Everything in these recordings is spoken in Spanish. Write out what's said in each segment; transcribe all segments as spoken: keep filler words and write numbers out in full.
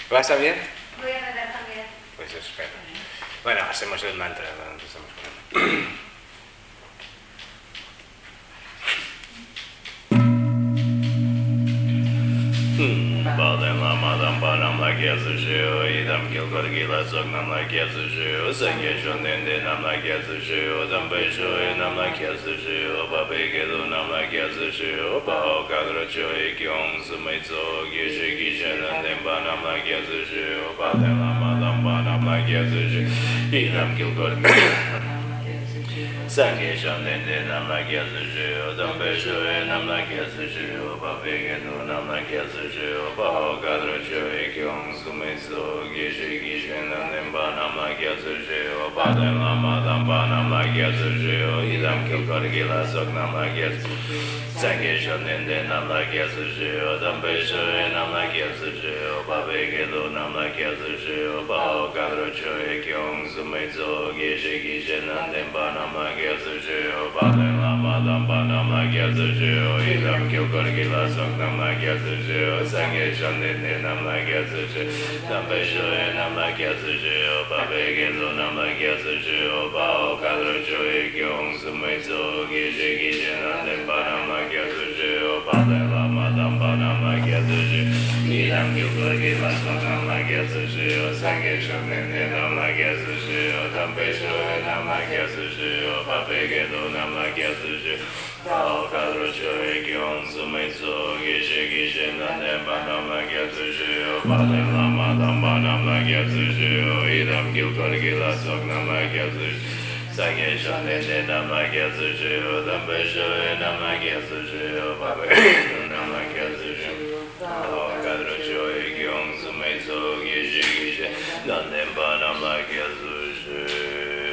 ¿Vas a bien? Voy a rezar también. Pues espera. Bueno, hacemos el mantra. Empezamos con él. Badam lamadam banam lakyazışı, idam kilkor gila sognam lakyazışı, sangeşon dende nam lakyazışı, odam beşo nam lakyazışı, oba begelu nam lakyazışı, oba okadroço ikyong sumitso, gişe gişenan dem banam lakyazışı, oba de lamadam banam lakyazışı, idam kilkor sangeşon dende nam lakyazışı, odam beşo nam lakyazışı, oba begelu nam lakyazışı, Baho kadrocho ekyong sumitso gishe gishe nanem banam lakyazışı o badem lamadan banam lakyazışı o idam kilkor gila soknam lakyazışı sangesho nende nam lakyazışı o dambeşo nam lakyazışı o babegelo nam lakyazışı o baho kadrocho ekyong sumitso gishe gishe nanem banam lakyazışı o badem lamadan banam lakyazışı o idam kilkor gila soknam lakyazışı o sangesho nende nam lakyazışı dambeşo nam lakyazışı o babegelo nam lakyazışı o baho kadrocho ekyong sumitso gishe gishe nanem banam lakyazışı o badem lamadan banam lakyazışı idam kilkor gila soknam lakyazışı o sangesho nende nam lakyazışı o dambeşo nam lakyazışı o babegelo nam lakyazışı baho kadrocho ekyong sumitso gishe gishe nanem banam lakyazışı o badem lamadan banam lakyazışı o idam kilkor gila soknam lakyazışı sangesho nende nam lakyazışı o dambeşo nam lakyazışı o babegelo nam lakyazışı baho kadrocho ekyong sumitso gishe gishe nanem banam lakyazışı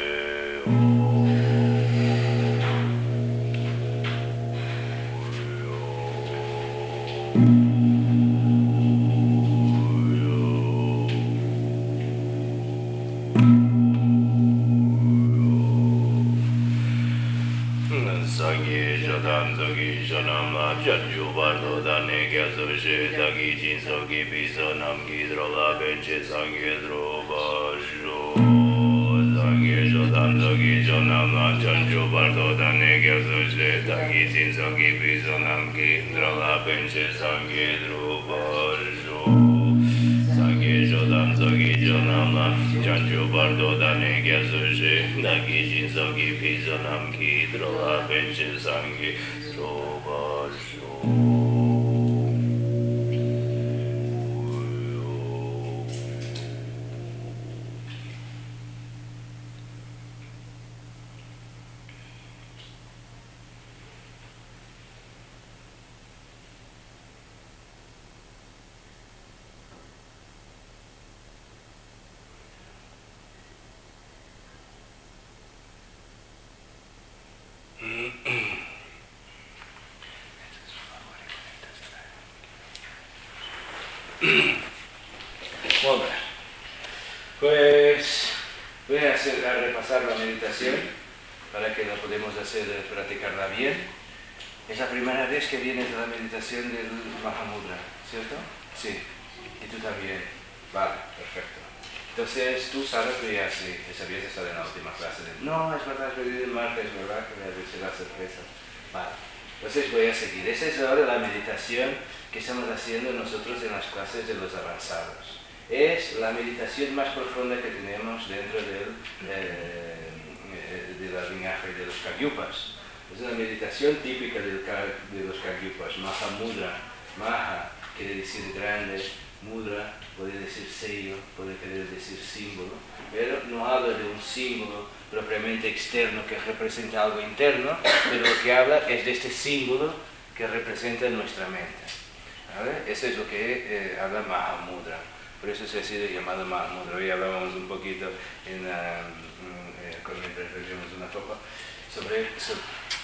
Janju bardo da negazo je dagi jinso gibizo nam gidrola benche sangedro bajo sangejo dan dagi jonam janju bardo da negazo je dagi jinso gibizo nam gidrola benche sangedro bajo sangejo dan dagi jonam janju bardo da negazo je dagi jinso gibizo nam gidrola benche sangedro Muy bien. Pues voy a, hacer, a repasar la meditación para que la podamos hacer, practicarla bien. Es la primera vez que vienes a la meditación del Mahamudra, ¿cierto? Sí. Y tú también. Vale, perfecto. Entonces tú sabes que ya sí, que sabías estar en la última clase de... No, es verdad, es verdad, el martes, es verdad, que me ha la sorpresa. Vale. Entonces voy a seguir. Esa es ahora la meditación que estamos haciendo nosotros en las clases de los avanzados. Es la meditación más profunda que tenemos dentro del, eh, de la linaje de los Kagyupas. Es una meditación típica del, de los Kagyupas. Mahamudra, Maha quiere decir grande, Mudra puede decir sello, puede querer decir símbolo, pero no habla de un símbolo propiamente externo que representa algo interno, pero lo que habla es de este símbolo que representa nuestra mente. ¿Vale? Eso es lo que eh, habla Mahamudra. Por eso se ha sido llamado Mahamudra. Hoy hablábamos un poquito en, uh, eh, mientras bebíamos una copa sobre, sobre,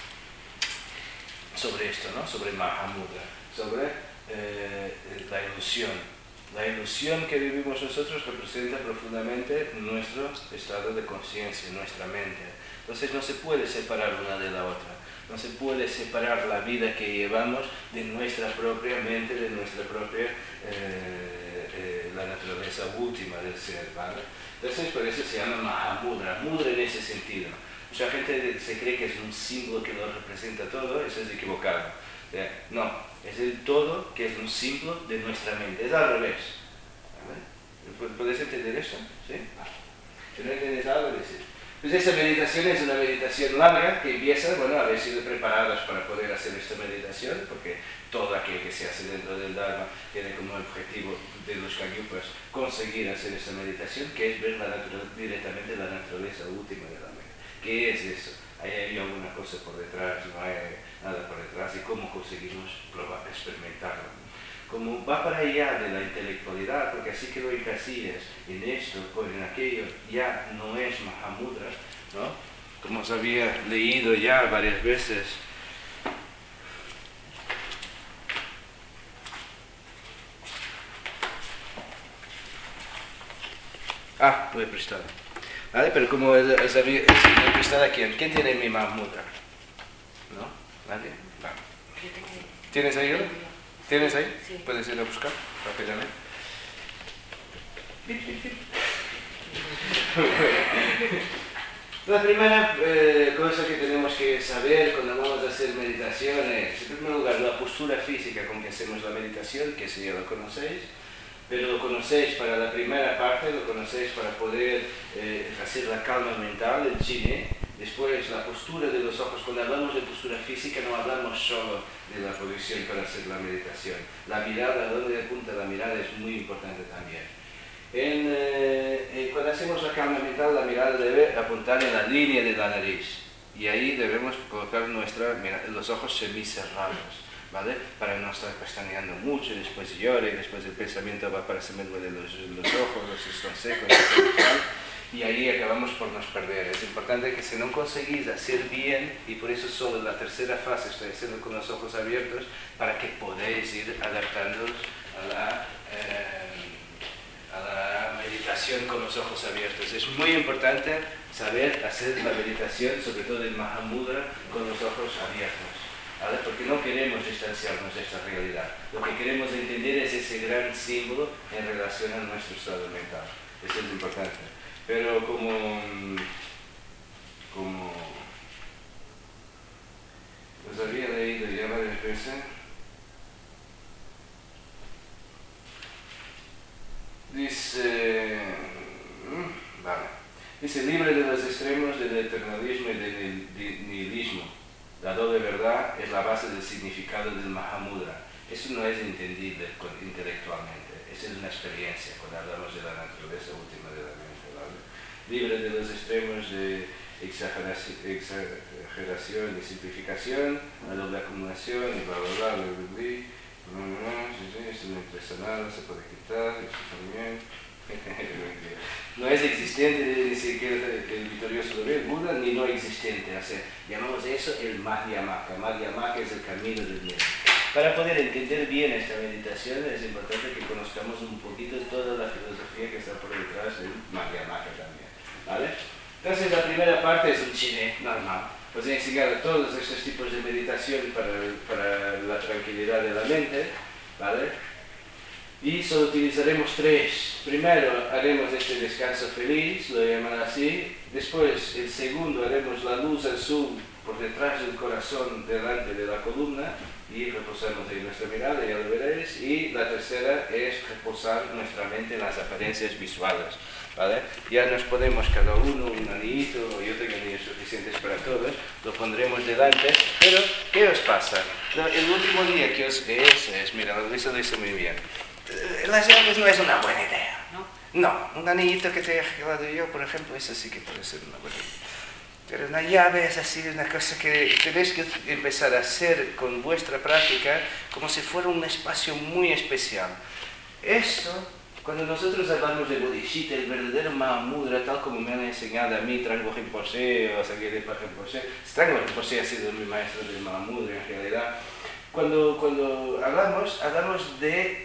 sobre esto, ¿no? Sobre Mahamudra, sobre eh, la ilusión. La ilusión que vivimos nosotros representa profundamente nuestro estado de conciencia, nuestra mente. Entonces no se puede separar una de la otra. No se puede separar la vida que llevamos de nuestra propia mente, de nuestra propia eh, eh, la naturaleza última del ser, ¿vale? Entonces por eso se llama Mahamudra, mudra en ese sentido. Mucha gente se cree que es un símbolo que lo representa todo, eso es equivocado. O sea, no, es el todo que es un símbolo de nuestra mente, es al revés. ¿Vale? ¿Puedes entender eso? ¿Sí? Si no entiendes algo, decir. Pues esta meditación es una meditación larga que empieza, bueno, haber sido preparados para poder hacer esta meditación, porque todo aquel que se hace dentro del Dharma tiene como objetivo de los Kagyupas conseguir hacer esta meditación, que es ver la directamente la naturaleza última de la mente. ¿Qué es eso? ¿Hay, hay alguna cosa por detrás? ¿No hay nada por detrás? ¿Y cómo conseguimos probar, experimentarlo? Como va para allá de la intelectualidad, porque así que lo encasillas en esto o en aquello, ya no es Mahamudra, ¿no? Como os había leído ya varias veces. Ah, lo he prestado. ¿Vale? Pero como os había he prestado a quién? ¿Quién tiene mi Mahamudra? ¿No? ¿Nadie? Vale. ¿Tienes ahí uno? ¿Tienes ahí? Sí. ¿Puedes ir a buscar rápidamente? La primera eh, cosa que tenemos que saber cuando vamos a hacer meditación es, en primer lugar, la postura física con que hacemos la meditación, que si ya lo conocéis, pero lo conocéis para la primera parte, lo conocéis para poder eh, hacer la calma mental, el chine. Después, la postura de los ojos. Cuando hablamos de postura física no hablamos solo de la posición para hacer la meditación. La mirada, donde apunta la mirada es muy importante también. En, eh, eh, cuando hacemos la calma mental, la mirada debe apuntar en la línea de la nariz. Y ahí debemos colocar nuestra, mira, los ojos semicerrados, ¿vale? Para no estar pestañeando mucho, y después llore, y después el pensamiento va para se me duelen los, los ojos, los están secos, y ahí acabamos por nos perder. Es importante que si no conseguís hacer bien, y por eso solo la tercera fase estoy haciendo con los ojos abiertos, para que podáis ir adaptándoos a la, eh, a la meditación con los ojos abiertos. Es muy importante saber hacer la meditación, sobre todo el Mahamudra, con los ojos abiertos, ¿vale? Porque no queremos distanciarnos de esta realidad. Lo que queremos entender es ese gran símbolo en relación a nuestro estado mental. Eso es importante. Pero como, como os había leído ya varias veces, dice, vale, dice, libre de los extremos del eternalismo y del nihilismo, la doble verdad es la base del significado del Mahamudra. Eso no es entendible intelectualmente, esa es una experiencia cuando hablamos de la naturaleza última de la mente. Libre de los extremos de exageración, exageración y simplificación, la doble acumulación y bla bla bla, bla bla bla, esto no interesa nada, se puede quitar, esto también. No es existente ni siquiera el victorioso de Buda, ni no existente. O sea, llamamos eso el Madhyamaka. Madhyamaka es el camino del medio. Para poder entender bien esta meditación es importante que conozcamos un poquito toda la filosofía que está por detrás del Madhyamaka también. ¿Vale? Entonces la primera parte es un chine normal. Os he enseñado todos estos tipos de meditación para, para la tranquilidad de la mente, ¿vale? Y solo utilizaremos tres. Primero haremos este descanso feliz, lo llaman así. Después, el segundo, haremos la luz azul por detrás del corazón, delante de la columna, y reposamos ahí nuestra mirada, ya lo veréis. Y la tercera es reposar nuestra mente en las apariencias visuales, ¿vale? Ya nos podemos cada uno un anillito, yo tengo anillos suficientes para todos, lo pondremos delante. Pero, ¿qué os pasa? El último día que os es, es mira, Luisa lo dice muy bien. Las llaves no es una buena idea, ¿no? No, un anillito que te haya regalado yo, por ejemplo, eso sí que puede ser una buena idea. Pero una llave es así, una cosa que tenéis que empezar a hacer con vuestra práctica como si fuera un espacio muy especial. Esto, cuando nosotros hablamos de Bodhicitta, el verdadero Mahamudra, tal como me han enseñado a mí, Trangpo Rinpoche o Sagye Rinpoche, Trangpo Rinpoche ha sido mi maestro del Mahamudra en realidad. cuando, cuando hablamos, hablamos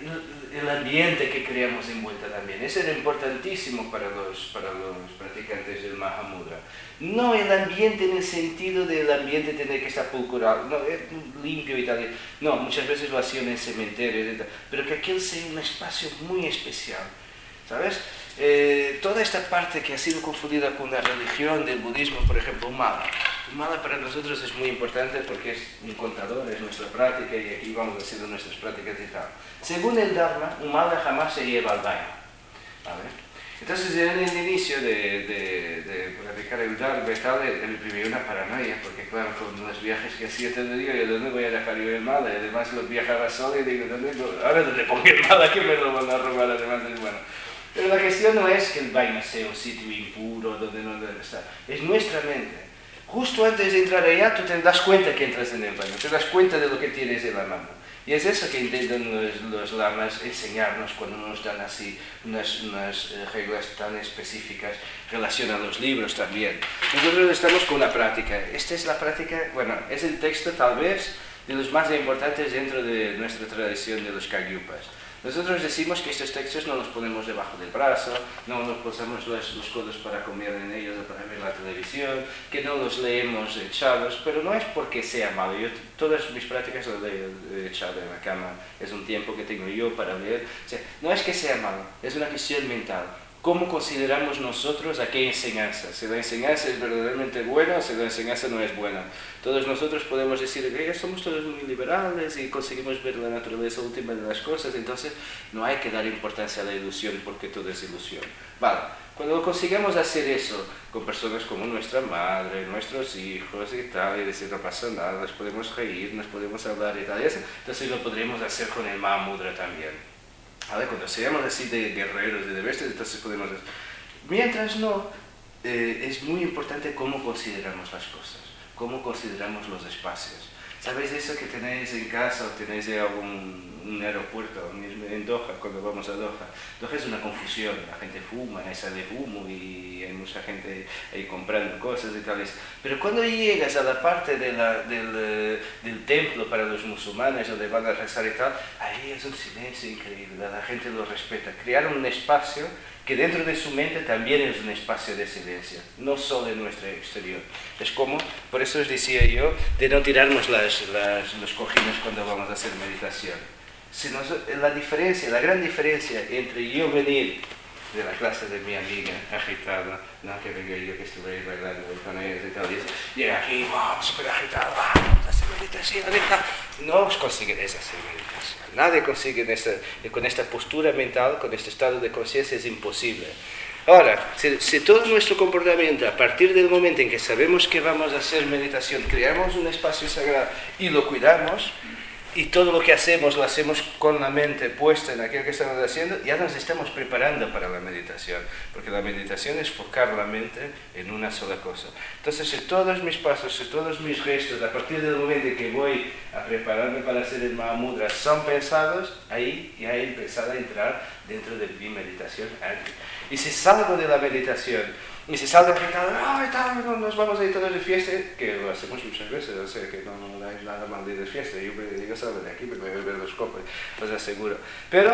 del ambiente que creamos envuelta también. Eso era importantísimo para los, para los practicantes del Mahamudra. No el ambiente en el sentido del ambiente tener que estar pulcral, no, limpio y tal. No, muchas veces lo hacían en cementerios y tal, pero que aquel sea un espacio muy especial, ¿sabes? Eh, toda esta parte que ha sido confundida con la religión del budismo, por ejemplo, Mala. Mala para nosotros es muy importante porque es un contador, es nuestra práctica y aquí vamos haciendo nuestras prácticas y tal. Según el Dharma, un Mala jamás se lleva al baño, ¿vale? Entonces, en el inicio de, de, de practicar el Dharma y tal, me vivió una paranoia, porque claro, con los viajes que hacía todo el día, ¿y dónde voy a dejar yo el Mala? Y además los viajaba solo y digo, ¿dónde, ahora dónde pongo el Mala que me lo van a robar además del bueno? Pero la cuestión no es que el baño sea un sitio impuro donde no debe estar, es nuestra mente. Justo antes de entrar allá, tú te das cuenta que entras en el baño, te das cuenta de lo que tienes en la mano. Y es eso que intentan los, los lamas enseñarnos cuando nos dan así unas, unas reglas tan específicas relacionadas a los libros también. Nosotros estamos con una práctica. Esta es la práctica, bueno, es el texto tal vez de los más importantes dentro de nuestra tradición de los Kagyupas. Nosotros decimos que estos textos no los ponemos debajo del brazo, no nos posamos los, los codos para comer en ellos o para ver la televisión, que no los leemos echados, pero no es porque sea malo. Yo todas mis prácticas las leo echado en la cama, es un tiempo que tengo yo para leer. O sea, no es que sea malo, es una cuestión mental. ¿Cómo consideramos nosotros aquella enseñanza? Si la enseñanza es verdaderamente buena o si la enseñanza no es buena. Todos nosotros podemos decir que somos todos muy liberales y conseguimos ver la naturaleza última de las cosas, entonces no hay que dar importancia a la ilusión porque todo es ilusión. Vale, cuando consigamos hacer eso con personas como nuestra madre, nuestros hijos y tal, y decir no pasa nada, nos podemos reír, nos podemos hablar y tal, y eso, entonces lo podremos hacer con el Mahamudra también. ¿Vale? Cuando seamos así de guerreros y de bestias, entonces podemos hacer. Mientras no, eh, es muy importante cómo consideramos las cosas, cómo consideramos los espacios. ¿Sabéis eso que tenéis en casa o tenéis en algún un aeropuerto, en Doha, cuando vamos a Doha? Doha es una confusión, la gente fuma, sale humo y hay mucha gente ahí comprando cosas y tales. Pero cuando llegas a la parte de la, del, del templo para los musulmanes donde van a rezar y tal, ahí es un silencio increíble, la gente lo respeta. Crearon un espacio que dentro de su mente también es un espacio de silencio, no solo en nuestro exterior. Es como, por eso os decía yo, de no tirarnos las, las, los cojines cuando vamos a hacer meditación. Si nos, la diferencia, la gran diferencia entre yo venir de la clase de mi amiga agitada, no que venga yo que estuve ahí bailando con ellos y tal, y llega aquí, wow, súper agitado, vamos a hacer meditación, no os conseguiréis hacer meditación. Nadie consigue esta, con esta postura mental, con este estado de conciencia, es imposible. Ahora, si, si todo nuestro comportamiento, a partir del momento en que sabemos que vamos a hacer meditación, creamos un espacio sagrado y lo cuidamos, y todo lo que hacemos lo hacemos con la mente puesta en aquello que estamos haciendo, ya nos estamos preparando para la meditación, porque la meditación es focar la mente en una sola cosa. Entonces, si todos mis pasos, si todos mis gestos, a partir del momento en que voy a prepararme para hacer el Mahamudra, son pensados, ahí ya he empezado a entrar dentro de mi meditación. Y si salgo de la meditación, y si salgo agitado, ¡ay, tal, no, nos vamos a ir todos de fiesta! Que lo hacemos muchas veces, o sea, que no, no hay nada mal de ir de fiesta. Yo me digo, salgo de aquí, me voy a beber los copos, os aseguro. Pero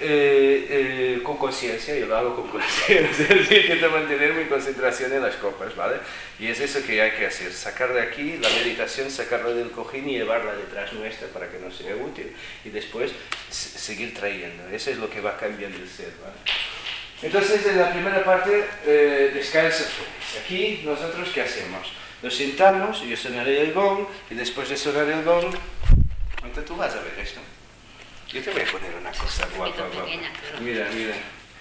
eh, eh, con conciencia, yo lo hago con conciencia, intento mantener mi concentración en las copas, ¿vale? Y es eso que hay que hacer, sacar de aquí la meditación, sacarla del cojín y llevarla detrás nuestra para que nos sea útil. Y después seguir trayendo, eso es lo que va cambiando el ser, ¿vale? Entonces, en la primera parte, eh, descansa feliz. Aquí, nosotros, ¿qué hacemos? Nos sentamos, yo sonaré el gong, y después de sonar el gong, entonces tú vas a ver esto. Yo te voy a poner una cosa guapa, guapa. Mira, mira.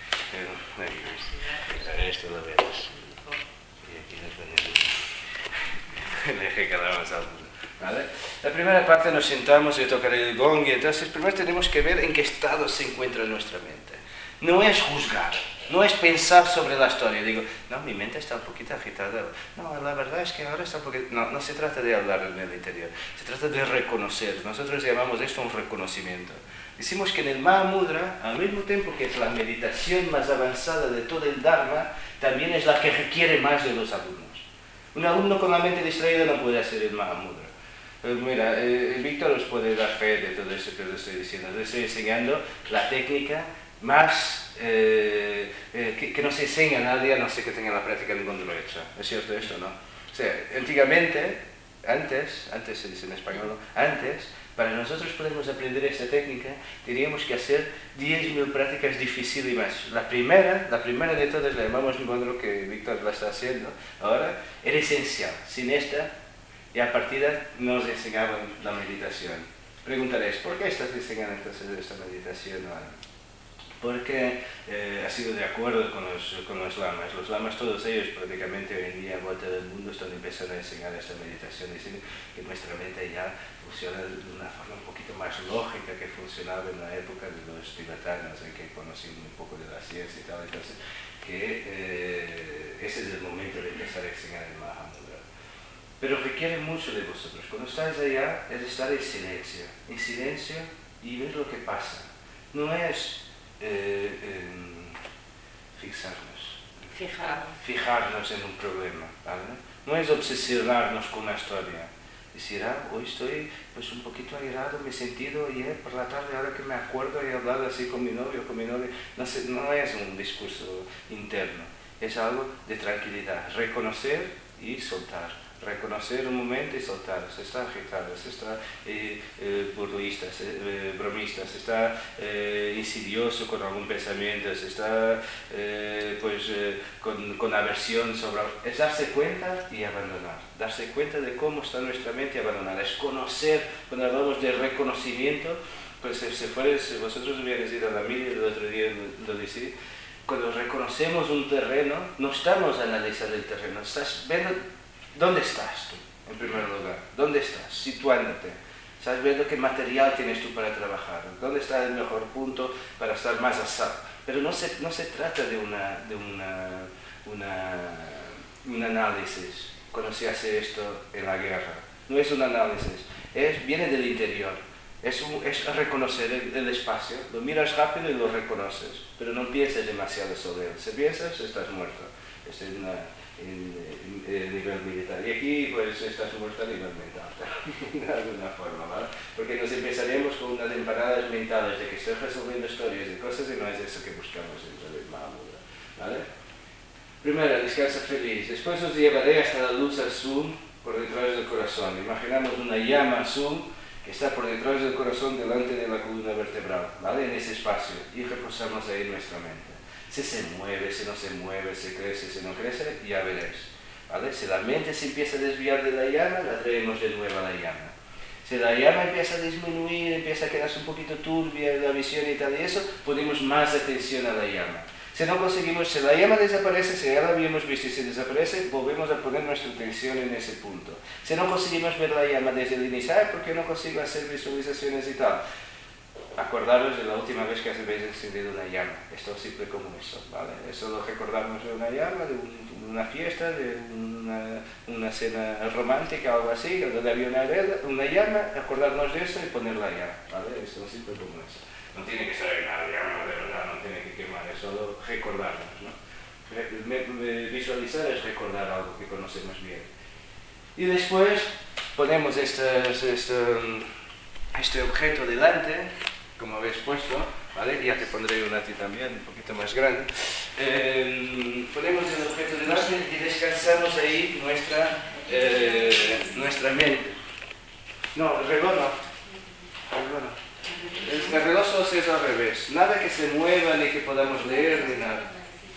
Mira, esto lo verás. Y aquí nos ponemos. Deje que hagamos algo. ¿Vale? La primera parte nos sentamos, yo tocaré el gong, y entonces primero tenemos que ver en qué estado se encuentra nuestra mente. No es juzgar, no es pensar sobre la historia. Digo, no, mi mente está un poquito agitada. No, la verdad es que ahora está un poquito... No, no se trata de hablar en el interior, se trata de reconocer. Nosotros llamamos esto un reconocimiento. Decimos que en el Mahamudra, al mismo tiempo que es la meditación más avanzada de todo el Dharma, también es la que requiere más de los alumnos. Un alumno con la mente distraída no puede hacer el Mahamudra. Pues mira, eh, Víctor os puede dar fe de todo eso que os estoy diciendo. Les estoy enseñando la técnica más eh, eh, que, que no se enseña a nadie, a no ser que tenga la práctica ninguno lo hecho. ¿Es cierto esto, no? O sea, antiguamente, antes, antes se dice en español, ¿no? Antes, para nosotros podemos aprender esta técnica, teníamos que hacer diez mil prácticas dificílimas. La primera, la primera de todas, la llamamos modelo que Víctor la está haciendo ahora, era esencial. Sin esta, y a partir de nos enseñaban la meditación. Preguntaréis, ¿por qué estás enseñando entonces esta meditación ahora? Porque eh, ha sido de acuerdo con los, con los lamas. Los lamas, todos ellos prácticamente hoy en día, a vuelta del mundo, están empezando a enseñar esta meditación, diciendo que nuestra mente ya funciona de una forma un poquito más lógica que funcionaba en la época de los tibetanos, en que conocían un poco de la ciencia y tal. Entonces, que eh, ese es el momento de empezar a enseñar el Mahamudra. Pero requiere mucho de vosotros. Cuando estáis allá, es estar en silencio, en silencio y ver lo que pasa. No es eh, eh, fixarnos, Fijarnos. fijarnos en un problema, ¿vale? No es obsesionarnos con una historia. Decir, ah, hoy estoy pues un poquito airado, me he sentido ayer por la tarde, ahora que me acuerdo, he hablado así con mi novio, con mi novia. No, sé, no es un discurso interno, es algo de tranquilidad, reconocer y soltar. Reconocer un momento y soltar. Se está agitado, se está eh, eh, burlista, se, eh, bromista, se está eh, insidioso con algún pensamiento, se está eh, pues, eh, con, con aversión sobre... Es darse cuenta y abandonar. Darse cuenta de cómo está nuestra mente y abandonar. Es conocer, cuando hablamos de reconocimiento, pues si, fueres, si vosotros hubierais ido a la mili el otro día, lo decía, cuando reconocemos un terreno, no estamos analizando el terreno, estás viendo... ¿Dónde estás tú, en primer lugar? ¿Dónde estás? Situándote. ¿Estás viendo qué material tienes tú para trabajar? ¿Dónde está el mejor punto para estar más a salvo? Pero no se, no se trata de, una, de una, una, un análisis cuando se hace esto en la guerra. No es un análisis, es, viene del interior. Es, un, es reconocer el, el espacio, lo miras rápido y lo reconoces, pero no pienses demasiado sobre él. Si piensas, estás muerto. Es una... En, en, en nivel militar. Y aquí pues estás muerto a nivel mental, de alguna forma, ¿vale? Porque nos empezaremos con unas empanadas mentales de que estoy resolviendo historias y cosas y no es eso que buscamos dentro del Mahamudra, ¿vale? Primero, descansa feliz. Después os llevaré hasta la luz azul por detrás del corazón. Imaginamos una llama azul que está por detrás del corazón delante de la columna vertebral, ¿vale? En ese espacio. Y reposamos ahí nuestra mente. Si se mueve, si no se mueve, si crece, si no crece, ya veréis, ¿vale? Si la mente se empieza a desviar de la llama, la traemos de nuevo a la llama. Si la llama empieza a disminuir, empieza a quedarse un poquito turbia la visión y tal y eso, ponemos más atención a la llama. Si no conseguimos, si la llama desaparece, si ya la habíamos visto y si desaparece, volvemos a poner nuestra atención en ese punto. Si no conseguimos ver la llama desde el inicio, ¿por qué no consigo hacer visualizaciones y tal? Acordaros de la última vez que habéis encendido una llama. Esto es simple como eso, ¿vale? Eso lo recordamos de una llama, de un, una fiesta, de una, una cena romántica o algo así, donde había una, vela, una llama, acordarnos de eso y ponerla allá, ¿vale? Esto es simple como eso. No tiene que ser una llama de verdad, no tiene que quemar, es solo recordarnos, ¿no? Me, me, visualizar es recordar algo que conocemos bien. Y después ponemos este, este, este objeto delante, como habéis puesto, ¿vale? Ya te pondré una a ti también, un poquito más grande. Eh, ponemos el objeto delante y descansamos ahí nuestra, eh, nuestra mente. No, el reloj no. El reloj no. El, el reloj solo es al revés. Nada que se mueva ni que podamos leer ni nada.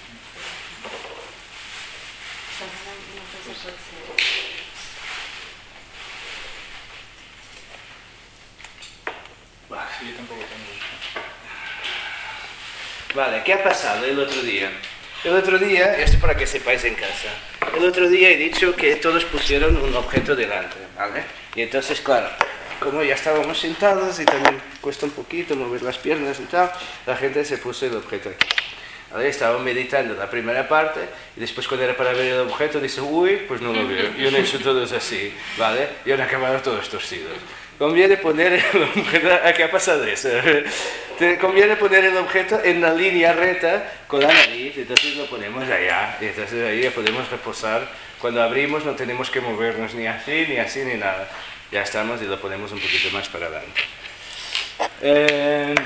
Vale. Sí, yo tampoco tengo. Vale, ¿qué ha pasado el otro día? El otro día, esto para que sepáis en casa, el otro día he dicho que todos pusieron un objeto delante, ¿vale? Y entonces, claro, como ya estábamos sentados y también cuesta un poquito mover las piernas y tal, la gente se puso el objeto aquí. ¿Vale? Estaba meditando la primera parte y después cuando era para ver el objeto dice, uy, pues no lo veo. Y han hecho todos así, ¿vale? Y han acabado todos torcidos. Conviene poner el objeto, ¿qué ha pasado eso? Te conviene poner el objeto en la línea recta con la nariz, entonces lo ponemos allá, y entonces ahí ya podemos reposar. Cuando abrimos no tenemos que movernos ni así, ni así, ni nada. ya estamos y lo ponemos un poquito más para adelante. Eh,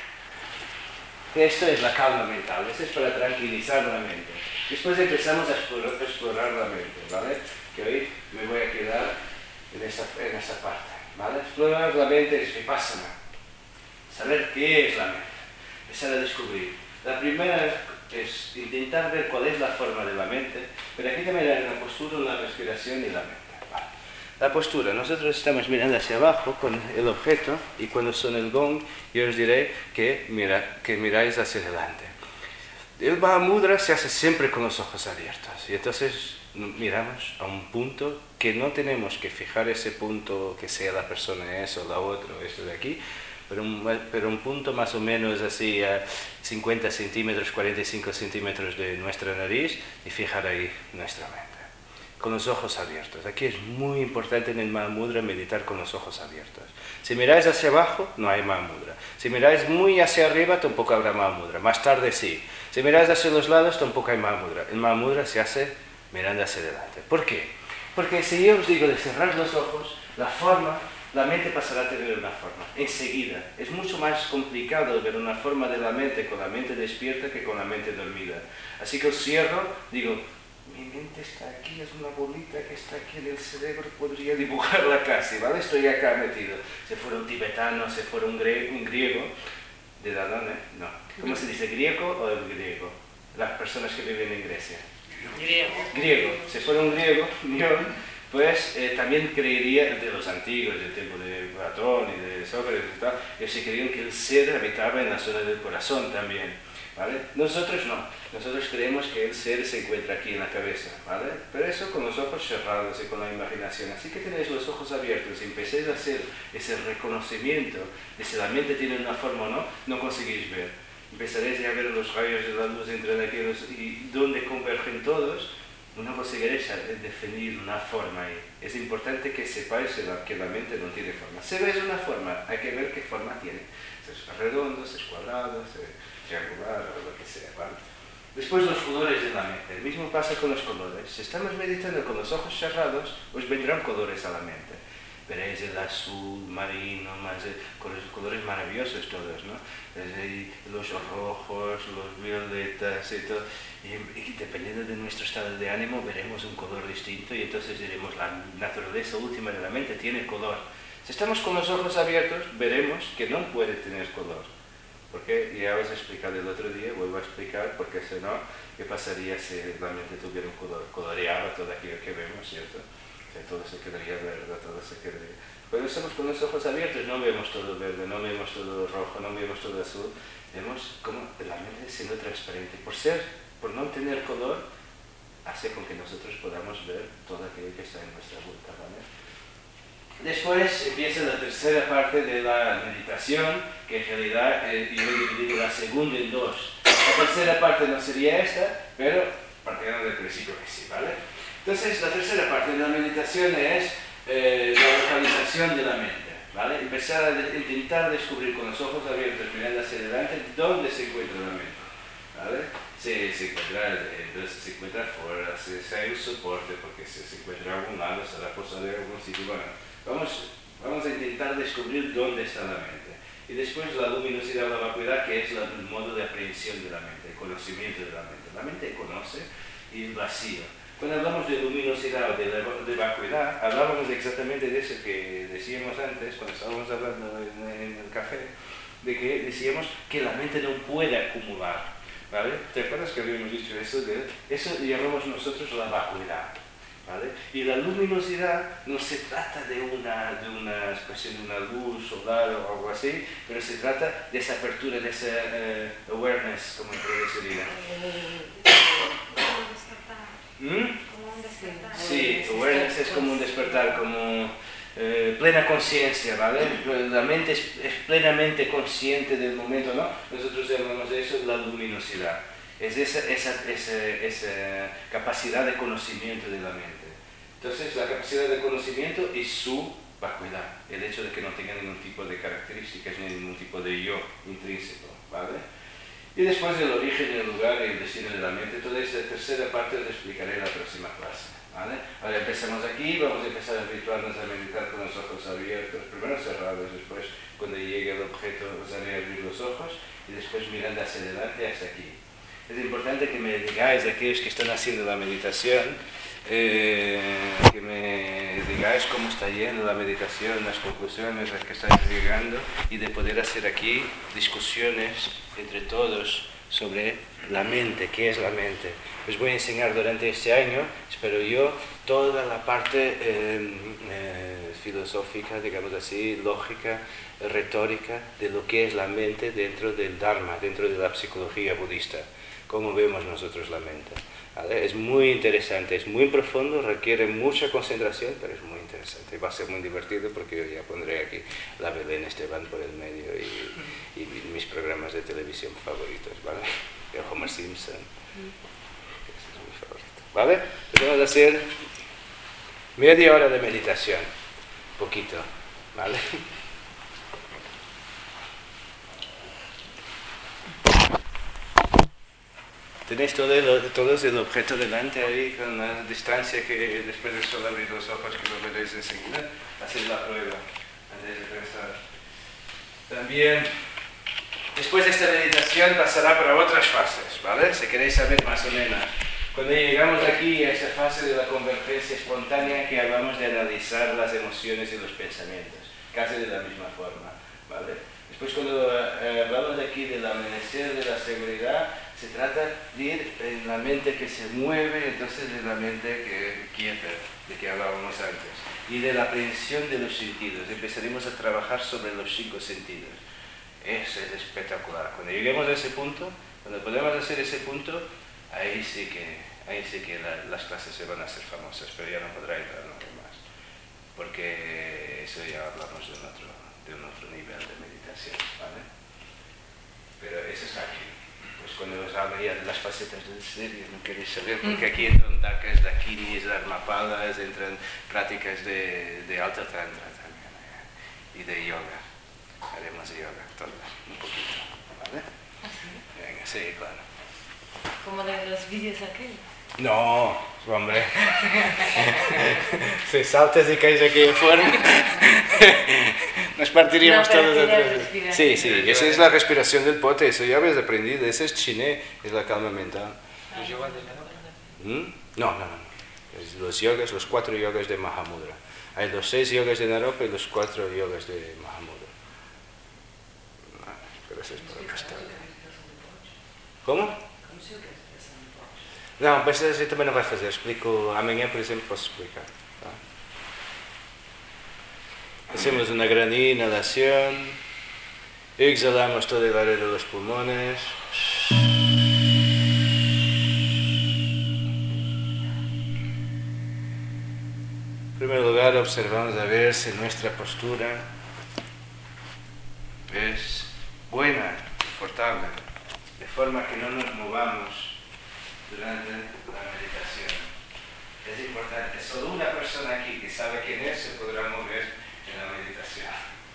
esto es la calma mental, esto es para tranquilizar la mente. Después empezamos a explorar, a explorar la mente, ¿vale? Que hoy me voy a quedar en esta, en esta parte, ¿vale? Explorar la mente es vipassana, saber qué es la mente, empezar a descubrir. La primera es intentar ver cuál es la forma de la mente, pero aquí también hay una postura, la respiración y la mente. Vale. La postura, nosotros estamos mirando hacia abajo con el objeto y cuando suene el gong yo os diré que, mira, que miráis hacia adelante. El Mahamudra se hace siempre con los ojos abiertos y entonces miramos a un punto que no tenemos que fijar ese punto que sea la persona eso o la otra o esto de aquí, pero un, pero un punto más o menos así a cincuenta centímetros, cuarenta y cinco centímetros de nuestra nariz y fijar ahí nuestra mente. Con los ojos abiertos. Aquí es muy importante en el Mahamudra meditar con los ojos abiertos. Si miráis hacia abajo, no hay Mahamudra. Si miráis muy hacia arriba, tampoco habrá Mahamudra. Más tarde sí. Si miráis hacia los lados, tampoco hay Mahamudra. El Mahamudra se hace mirando hacia adelante. ¿Por qué? Porque si yo os digo de cerrar los ojos, la forma, la mente pasará a tener una forma. Enseguida. Es mucho más complicado ver una forma de la mente con la mente despierta que con la mente dormida. Así que os cierro, digo, mi mente está aquí, es una bolita que está aquí en el cerebro, podría dibujarla casi, ¿vale? Estoy acá metido. Si fuera un tibetano, si fuera un griego, un griego ¿de Dadón, eh? No. ¿Cómo se dice? ¿Griego o el griego? Las personas que viven en Grecia. Griego. Griego. Si fuera un griego, yo, pues eh, también creería, de los antiguos, del tiempo de Platón y de Sócrates y tal, ellos se creían que el ser habitaba en la zona del corazón también. ¿Vale? Nosotros no, nosotros creemos que el ser se encuentra aquí en la cabeza, ¿vale? Pero eso con los ojos cerrados y con la imaginación. Así que tenéis los ojos abiertos y empecéis a hacer ese reconocimiento de si la mente tiene una forma o no, no conseguís ver. Empezaréis a ver los rayos de la luz entre aquellos y donde convergen todos, no conseguiréis definir una forma ahí. Es importante que sepáis que la mente no tiene forma. Si veis una forma, hay que ver qué forma tiene. Si es redondo, si es cuadrado, si es triangular o lo que sea, ¿vale? Después los colores de la mente. El mismo pasa con los colores. Si estamos meditando con los ojos cerrados, os vendrán colores a la mente. Veréis el azul, marino, más, colores, colores maravillosos todos, ¿no? Los rojos, los violetas y todo. Y, y dependiendo de nuestro estado de ánimo veremos un color distinto y entonces diremos la naturaleza última de la mente tiene color. Si estamos con los ojos abiertos veremos que no puede tener color. Porque ya os he explicado el otro día, vuelvo a explicar, porque si no, ¿qué pasaría si la mente tuviera un color? Coloreaba todo aquello que vemos, ¿cierto? O sea, todo se quedaría verde, todo se quedaría... Cuando estamos con los ojos abiertos no vemos todo verde, no vemos todo rojo, no vemos todo azul, vemos como la mente siendo transparente. Por ser, por no tener color, hace con que nosotros podamos ver todo aquello que está en nuestra vuelta, ¿vale? Después empieza la tercera parte de la meditación, que en realidad eh, yo he dividido la segunda en dos. La tercera parte no sería esta, pero partiendo del principio que sí, ¿vale? Entonces, la tercera parte de la meditación es eh, la localización de la mente, ¿vale? Empezar a de intentar descubrir con los ojos abiertos, mirando hacia adelante, dónde se encuentra la mente, ¿vale? Si se encuentra, entonces se encuentra fuera, si, si hay un soporte, porque si se encuentra a algún lado, estará posada en algún sitio, bueno. Vamos, vamos a intentar descubrir dónde está la mente. Y después la luminosidad o la vacuidad, que es la, el modo de aprehensión de la mente, el conocimiento de la mente. La mente conoce y el vacío. Cuando hablamos de luminosidad o de, de vacuidad, hablábamos exactamente de eso que decíamos antes, cuando estábamos hablando en, en el café, de que decíamos que la mente no puede acumular. ¿Vale? ¿Te acuerdas que habíamos dicho eso? De, eso llamamos nosotros la vacuidad. ¿Vale? Y la luminosidad no se trata de una, de una expresión de una luz solar o algo así, pero se trata de esa apertura, de esa uh, awareness, como sería. Como un despertar. ¿Mm? Como un despertar. Sí, awareness es como un despertar, como eh, plena conciencia, ¿vale? La mente es, es plenamente consciente del momento, ¿no? Nosotros llamamos de eso la luminosidad. Es esa, esa, esa, esa capacidad de conocimiento de la mente. Entonces, la capacidad de conocimiento y su vacuidad, el hecho de que no tenga ningún tipo de características, ni ningún tipo de yo intrínseco, ¿vale? Y después el origen, el lugar y el destino de la mente, toda esta tercera parte os explicaré en la próxima clase, ¿vale? Ahora empezamos aquí, vamos a empezar a habituarnos a meditar con los ojos ojos abiertos, primero cerrados, después cuando llegue el objeto os haré abrir los ojos y después mirando hacia adelante hasta aquí. Es importante que me digáis, aquellos que están haciendo la meditación, eh, que me digáis cómo está yendo la meditación, las conclusiones a las que estáis llegando y de poder hacer aquí discusiones entre todos sobre la mente, qué es la mente. Os voy a enseñar durante este año, espero yo, toda la parte eh, eh, filosófica, digamos así, lógica, retórica de lo que es la mente dentro del Dharma, dentro de la psicología budista, cómo vemos nosotros la mente. ¿Vale? Es muy interesante, es muy profundo, requiere mucha concentración, pero es muy interesante. Va a ser muy divertido porque yo ya pondré aquí la Belén Esteban por el medio y, y mis programas de televisión favoritos, ¿vale? De Homer Simpson. Ese es mi favorito, ¿vale? Entonces vamos a hacer media hora de meditación, poquito, ¿vale? Tenéis todo el, todos el objeto delante ahí con la distancia que después de solo abrir los ojos, que lo veréis enseguida, hacéis la prueba antes de empezar. También, después de esta meditación pasará para otras fases, ¿vale? Si queréis saber más o menos. Cuando llegamos aquí a esa fase de la convergencia espontánea que hablamos de analizar las emociones y los pensamientos, casi de la misma forma, ¿vale? Después cuando eh, hablamos aquí del amanecer de la seguridad, se trata de ir en la mente que se mueve, entonces de la mente que quieta, de que hablábamos antes, y de la aprehensión de los sentidos. Empezaremos a trabajar sobre los cinco sentidos. Eso es espectacular. Cuando lleguemos a ese punto, cuando podemos hacer ese punto, ahí sí que, ahí sí que la, las clases se van a hacer famosas, pero ya no podrá entrar nadie más, porque eso ya hablamos de un otro, de un otro nivel de meditación, ¿vale? Pero eso es aquí. Pues cuando os hablo ya de las facetas del ser, no queréis saber, porque aquí entran dakas, dakinis, dharmapalas, entran prácticas de, de alta tantra también, ¿eh? Y de yoga. Haremos de yoga todas, un poquito, ¿vale? ¿Ah, sí? Venga, sí, claro. Como de los vídeos aquellos. No, hombre. Si saltas y caes aquí afuera, nos partiríamos No, pero todos sí la atrás. respiración. Sí, sí, esa es la respiración del pote, eso ya habéis aprendido, ese es chiné, es la calma mental. ¿Los yogas de Naropa? ¿Mm? No, no, no. Es los yogas, los cuatro yogas de Mahamudra. Hay los seis yogas de Naropa y los cuatro yogas de Mahamudra. Pero eso es para el castigo. ¿Cómo? Não, mas a gente também não vai fazer. Explico amanhã, por exemplo, posso explicar. Tá? Hacemos una gran inhalación, exhalamos todo el aire de los pulmones. En primer lugar, observamos a ver si nuestra postura es buena, confortable, de forma que no nos movamos durante la meditación. Es importante, solo una persona aquí que sabe quién es se podrá mover en la meditación.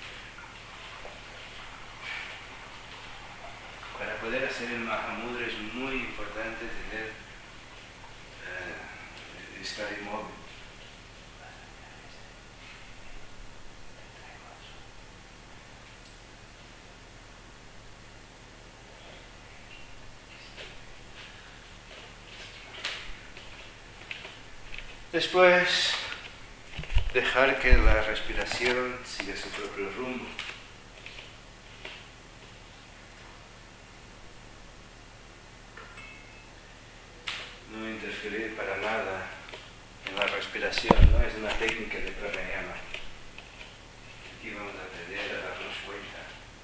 Para poder hacer el Mahamudra es muy importante tener, eh, estar inmóvil. Después, dejar que la respiración siga su propio rumbo. No interferir para nada en la respiración, ¿no? Es una técnica de pranayama. Aquí vamos a aprender a darnos cuenta.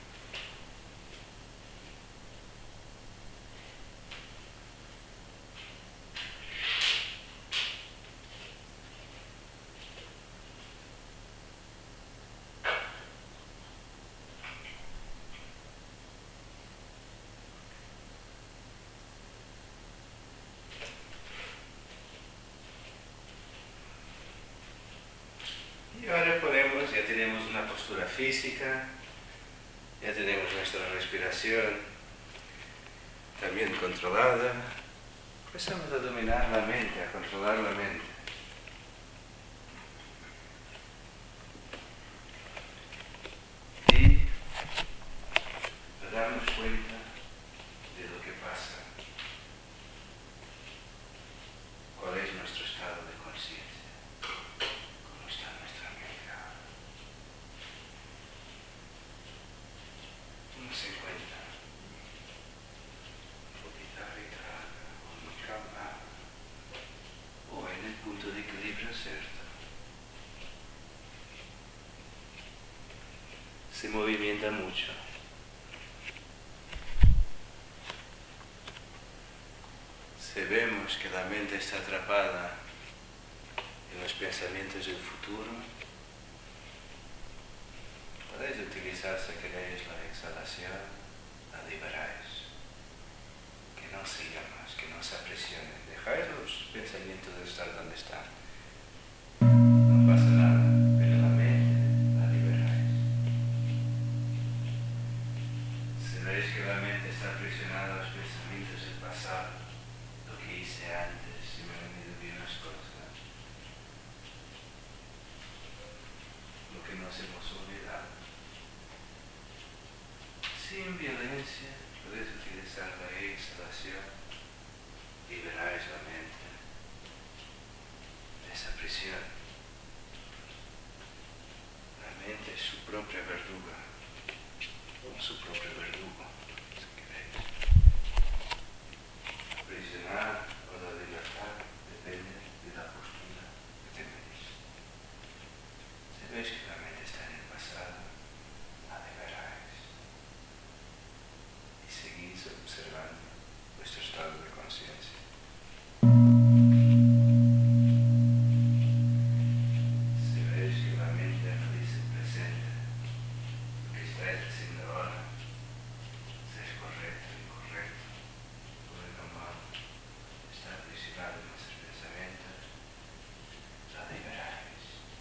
Y ahora podemos, ya tenemos una postura física, ya tenemos nuestra respiración también controlada. Empezamos a dominar la mente, a controlar la mente. se movimenta mucho. Si vemos que la mente está atrapada en los pensamientos del futuro, podéis utilizar, si queréis, la exhalación, la liberáis. Que no siga más, que no se apresione. Dejáis los pensamientos de estar donde están. No pasa nada, pero la mente la liberáis. Si veis que la mente está aprisionada a los pensamientos del pasado, lo que hice antes, si me han venido bien las cosas, lo que nos hemos olvidado. Sin violencia, podéis utilizar la exhalación, liberáis la mente de esa prisión. La mente es su propia verduga, o su propio verdugo, si queréis. Aprisionar o la libertad depende de la postura que tenéis. Si veis que la mente está en el pasado, la liberáis. Y seguís observando vuestro estado de conciencia. Si veis que la mente no dice presente, lo que estáis haciendo ahora, si es correcto o incorrecto, bueno o malo, está aprisionado en vuestros pensamientos, la liberáis.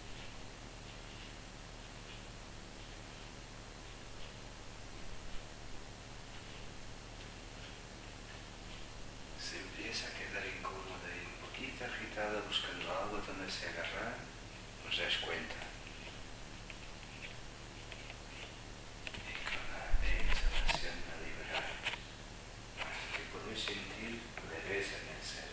Se empieza a quedar incómoda y un poquito agitada buscando algo donde se agarrar, os dais cuenta. Y con la exhalación la liberáis. Hasta que podéis sentir leveza en el ser.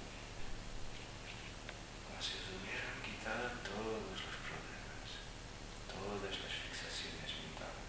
Como si os hubieran quitado todos los problemas, todas las fixaciones mentales.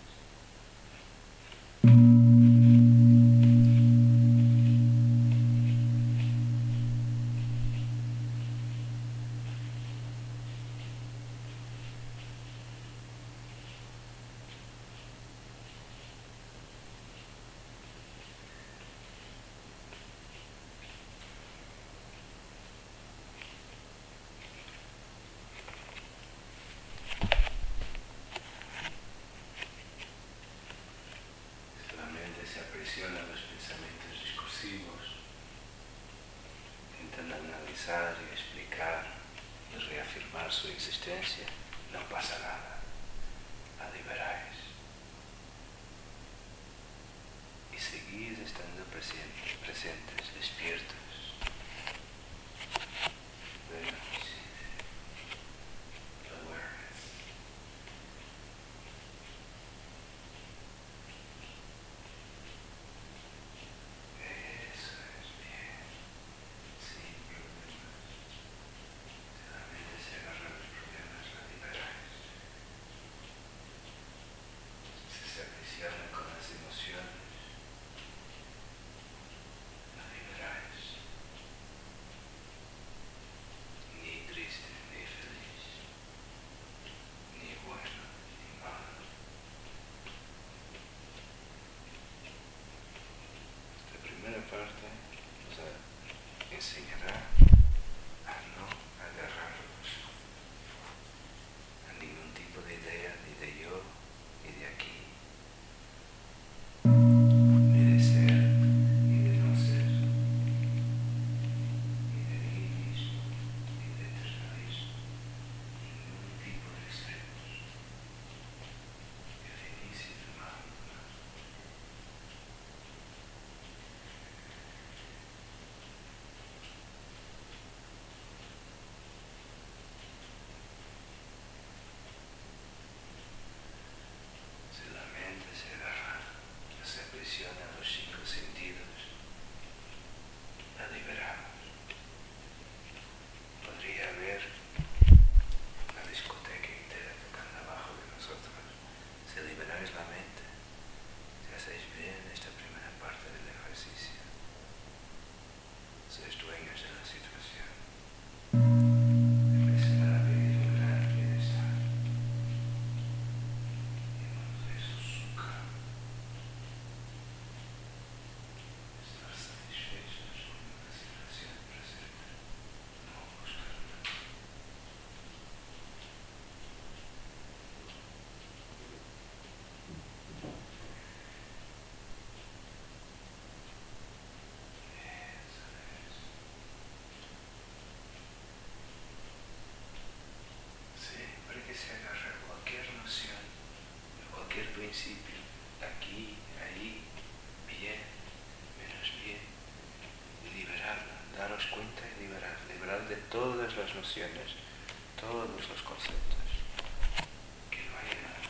Se aprisiona los pensamientos discursivos, intentan analizar y explicar y reafirmar su existencia, no pasa nada, la liberáis. Y seguís estando presentes, presentes, despiertos. Bueno, sí. Awareness. Eso es bien, sin problemas. Si la mente se agarra a los problemas, la liberáis. Si se aprisiona con las emociones, la liberáis. principio, aquí, ahí, bien, menos bien, liberarla, daros cuenta y liberar, liberar de todas las nociones, todos los conceptos, que no haya nada.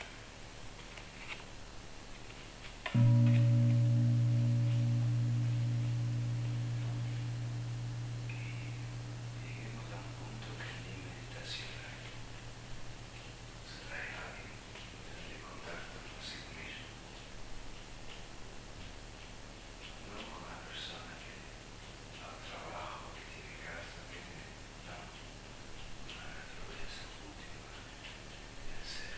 Lleguemos a un punto que ni meditación hay. Será alguien de contacto consigo mismo, no con la persona que va al trabajo, que tiene casa, que tiene, no, con la naturaleza última del ser.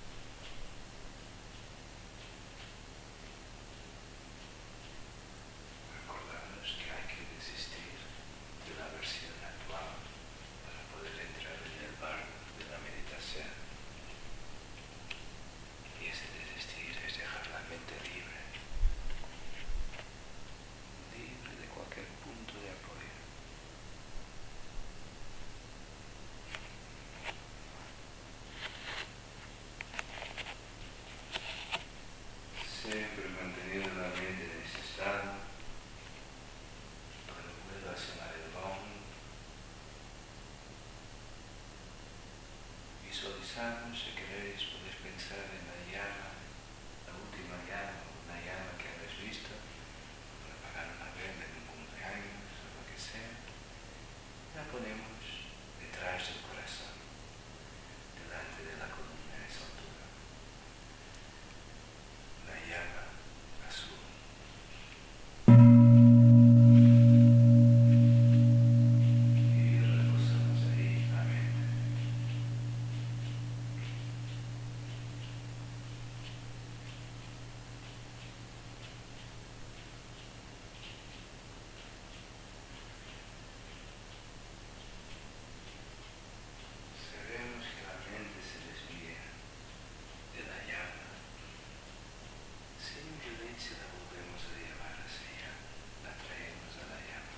Recordarnos que hay que desistir de la versión actual para poder entrar en el barco de la meditación. Y ese desistir es dejar la mente libre, libre de cualquier punto de apoyo. Siempre manteniendo la mente en ese estado. Cuando vuelva a sonar el gong, visualizamos, si queréis, podéis pensar en la llama, la última llama, una llama que habéis visto, para apagar una vela en un cumpleaños o lo que sea. La ponemos detrás del corazón, delante de la columna a esa altura. La llama azul. Y reposamos ahí la mente. Sabemos que la mente se desvía de la llama. Sin violencia la volvemos a llevar hacia ella, la traemos a la llama.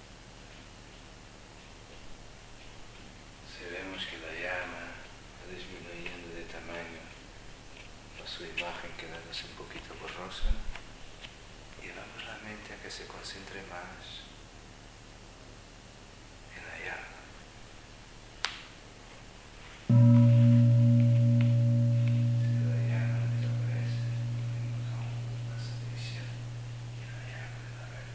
Sabemos que la llama va disminuyendo de tamaño, a su imagen quedándose un poquito borrosa. Llevamos la mente a que se concentre más en la llama. Si la llama desaparece, volvemos aún más atención en la llama de la vela.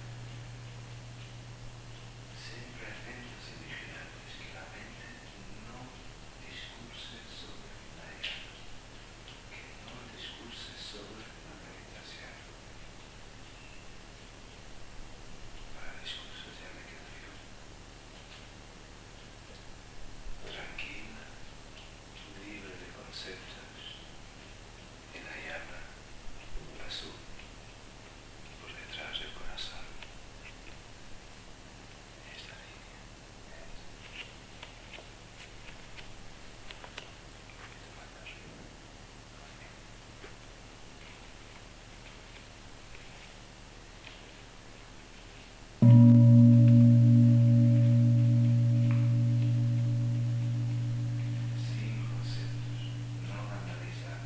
Siempre atentos y vigilantes, que la mente no discurse sobre la llama, que no discurse sobre la meditación. Para discursos ya me quedo yo. Tranquila, libre de conceptos, y la llama azul por detrás del corazón. Esta línea. Un poquito más arriba. Sin conceptos, no analizar.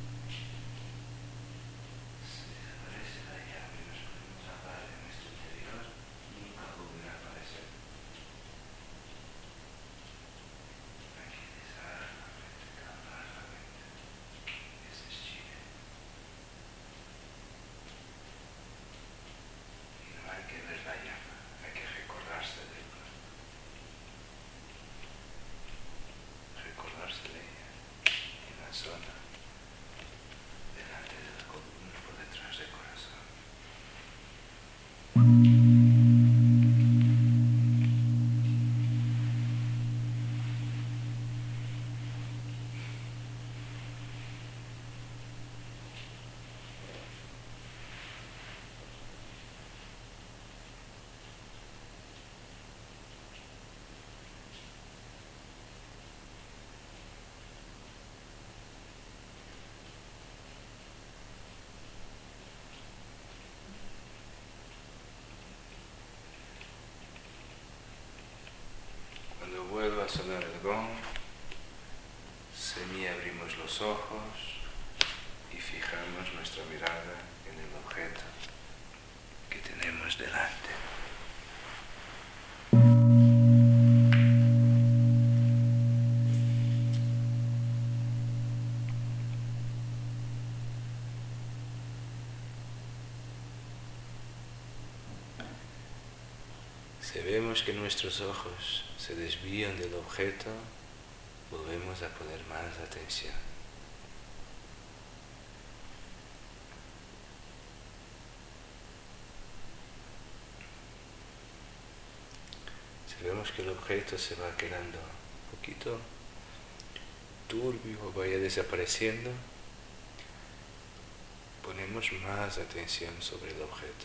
Si desaparece la llama y nos ponemos a hablar en nuestro interior, nunca volverá a aparecer. Tranquilizar la mente, calmar la mente. Ese es Chile. Y no hay que ver la llama, hay que recordarse de ella. Recordarse de ella en la zona delante de la columna por detrás del corazón. Cuando vuelva a sonar el gong, semi abrimos los ojos y fijamos nuestra mirada en el objeto que tenemos delante. Si vemos que nuestros ojos se desvían del objeto, volvemos a poner más atención. Si vemos que el objeto se va quedando un poquito turbio o vaya desapareciendo, ponemos más atención sobre el objeto.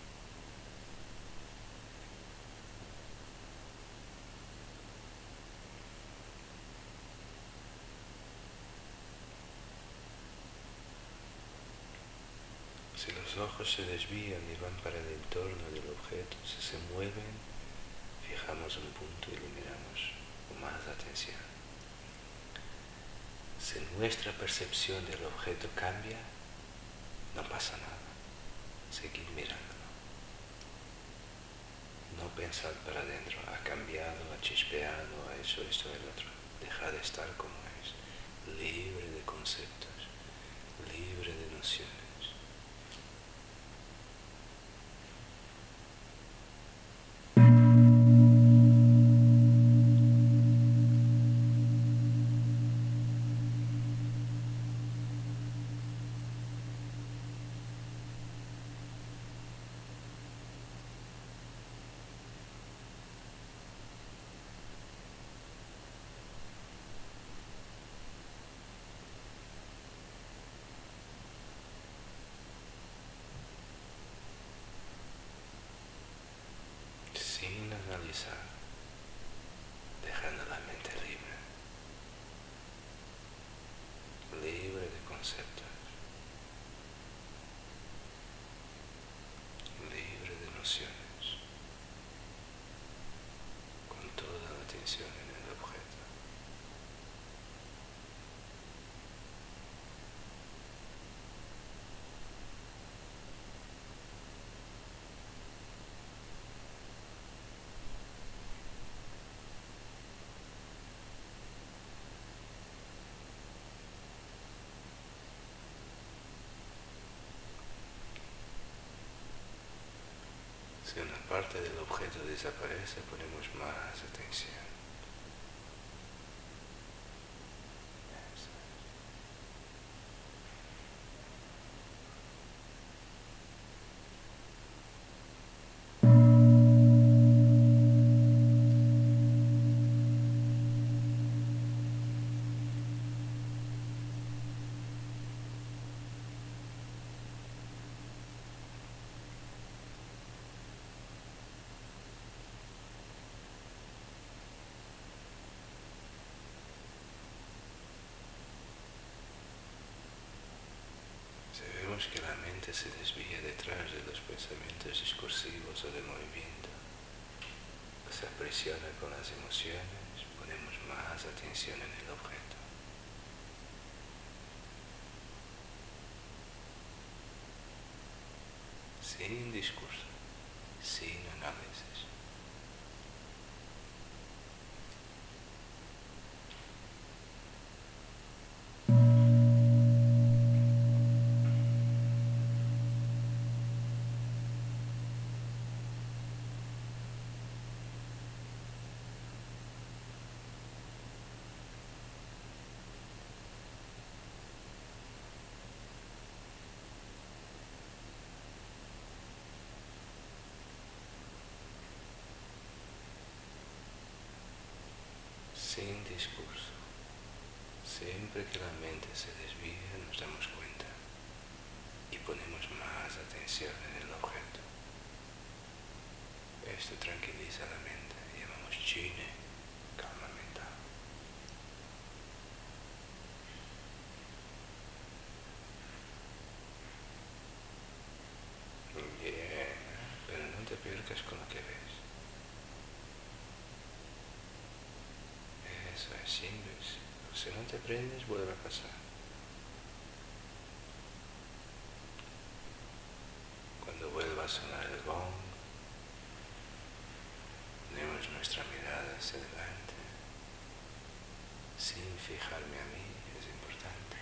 Si los ojos se desvían y van para el entorno del objeto, si se mueven, fijamos un punto y lo miramos con más atención. Si nuestra percepción del objeto cambia, no pasa nada. Seguir mirándolo. No pensar para adentro, ha cambiado, ha chispeado, ha hecho esto, el otro. Deja de estar como es, libre de conceptos, libre de nociones. Sin analizar, dejando la mente libre, libre de conceptos, libre de nociones, con toda la atención en el objeto. Si una parte del objeto desaparece, ponemos más atención. Eso es. Si vemos que la mente se desvía detrás de los pensamientos discursivos o de movimiento, o se aprisiona con las emociones, ponemos más atención en el objeto. Sin discurso, sin análisis. Sin discurso. Siempre que la mente se desvía nos damos cuenta y ponemos más atención en el objeto. Esto tranquiliza la mente, llamamos chine, calma mental. Bien, pero no te pierdas con lo que ves. Eso es simple. Si no te prendes, vuelve a pasar. a sonar el gong, ponemos nuestra mirada hacia adelante, sin fijarme a mí, es importante.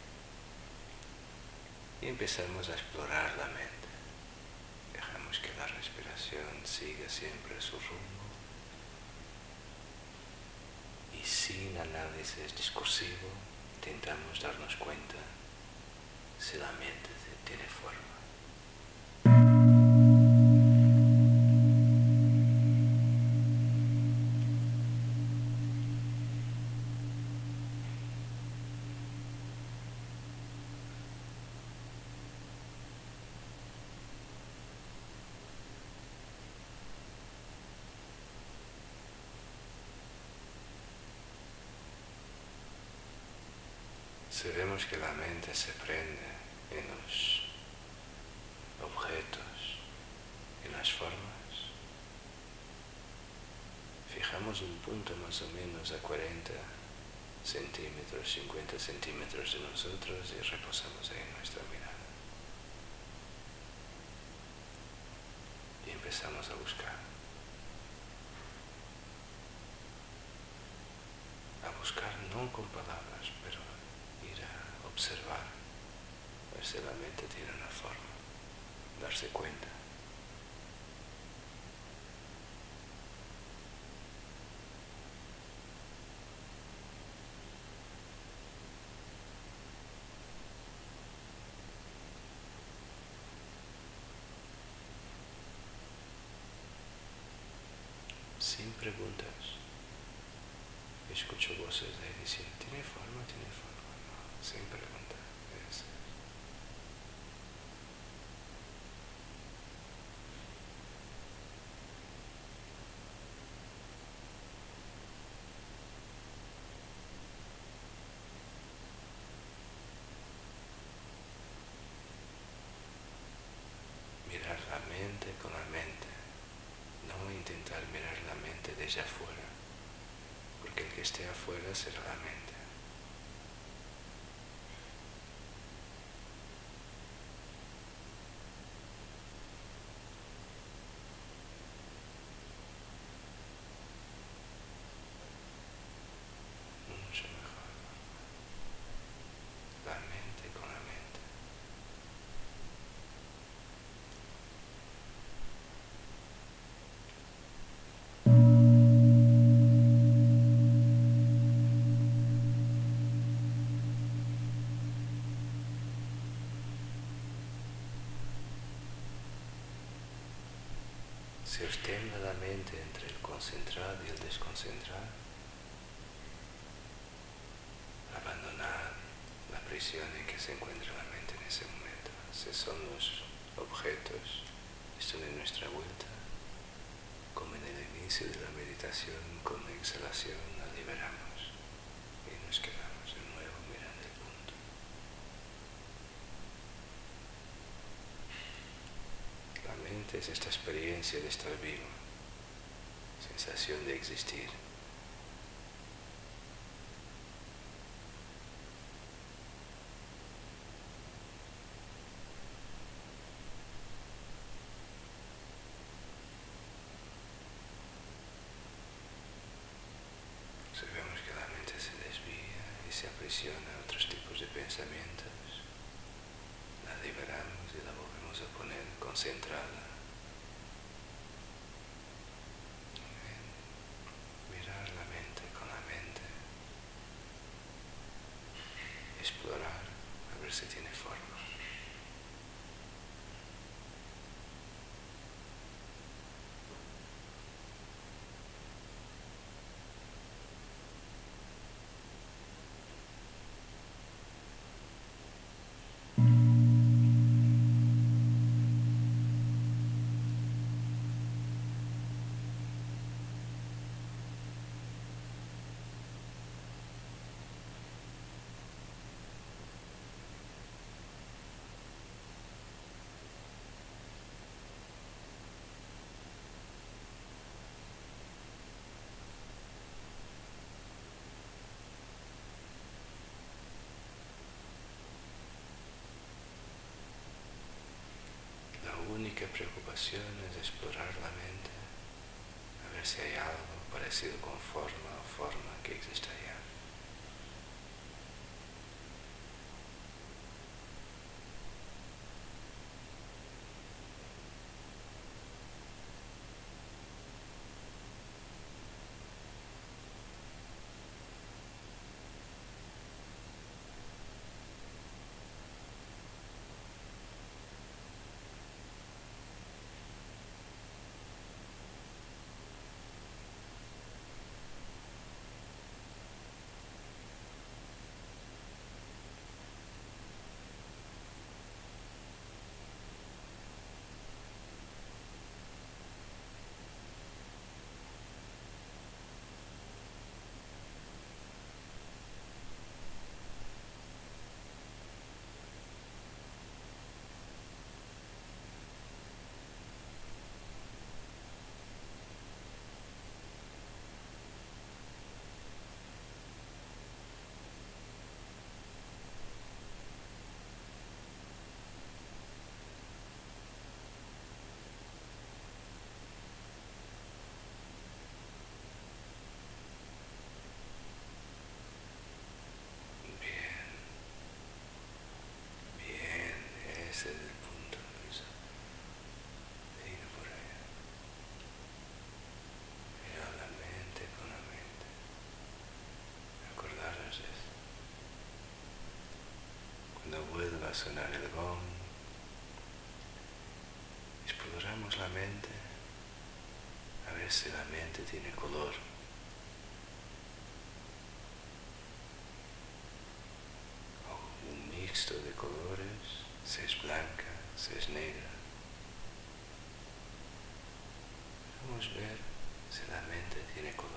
Y empezamos a explorar la mente. Dejamos que la respiración siga siempre su rumbo. Y sin análisis discursivo, intentamos darnos cuenta si la mente tiene forma. Si vemos que la mente se prende en los objetos, en las formas, fijamos un punto más o menos a cuarenta centímetros, cincuenta centímetros de nosotros y reposamos ahí nuestra mirada. Y empezamos a buscar. A buscar no con palabras, pero ir a observar, ver si la mente tiene una forma, darse cuenta. Sin preguntas. Escucho voces ahí diciendo, ¿tiene forma? ¿Tiene forma? No, sin preguntar. Es... Mirar la mente con la mente, no intentar mirar la mente desde afuera, porque el que esté afuera será la mente. Mucho mejor. La mente con la mente. Si os tiembla la mente entre el concentrado y el desconcentrado, abandonad la prisión en que se encuentra la mente en ese momento. Si son los objetos, están en nuestra vuelta, como en el inicio de la meditación, con la exhalación la liberamos y nos quedamos de nuevo mirando el punto. La mente es esta experiencia de estar vivo, sensación de existir. Si vemos que la mente se desvía y se aprisiona a otros tipos de pensamientos, la liberamos y la volvemos a poner concentrada. Mirar la mente con la mente, explorar a ver si tiene forma. única preocupación es explorar la mente, a ver si hay algo parecido con forma o forma que existe allá. Ese es el punto, Luisa. Diga por allá. Mira la mente con la mente. Acordaros de eso. Cuando vuelva a sonar el gong, exploramos la mente a ver si la mente tiene color. O un mixto de colores. Si es blanca, si es negra. Vamos a ver si la mente tiene color.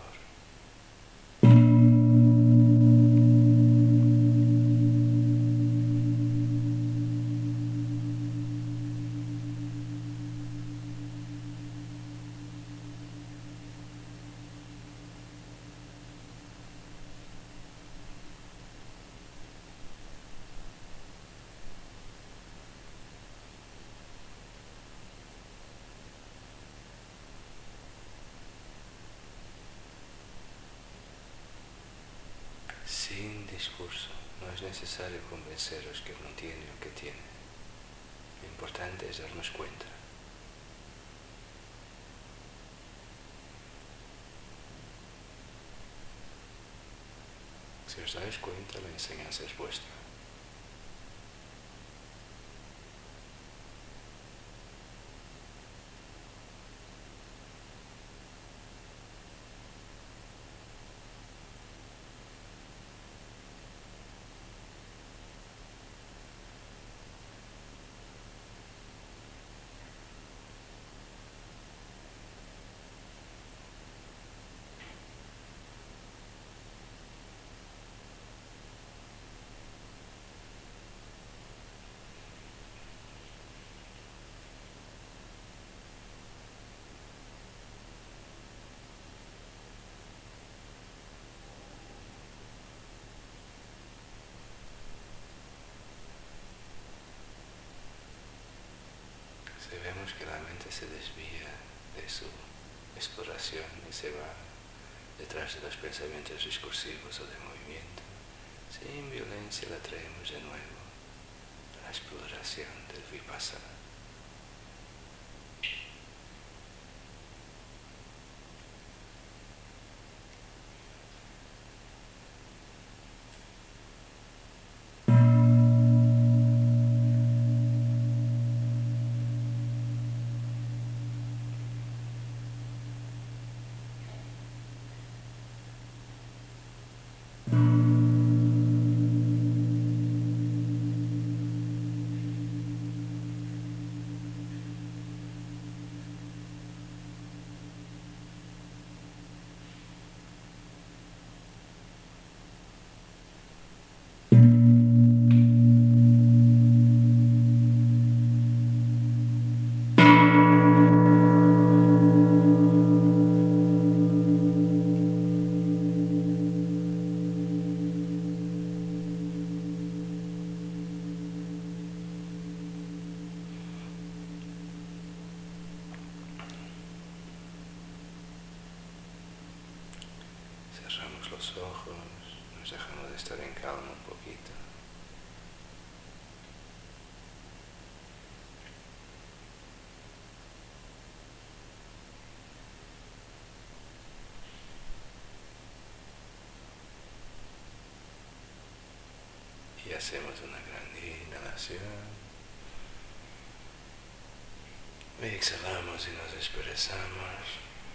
Sin discurso, no es necesario convenceros que no tiene o que tiene. Lo importante es darnos cuenta. Si os dais cuenta, la enseñanza es vuestra. Si vemos que la mente se desvía de su exploración y se va detrás de los pensamientos discursivos o de movimiento, sin violencia la traemos de nuevo a la exploración del vipassana. los ojos, nos dejamos de estar en calma un poquito. Y hacemos una gran inhalación. Y exhalamos y nos expresamos.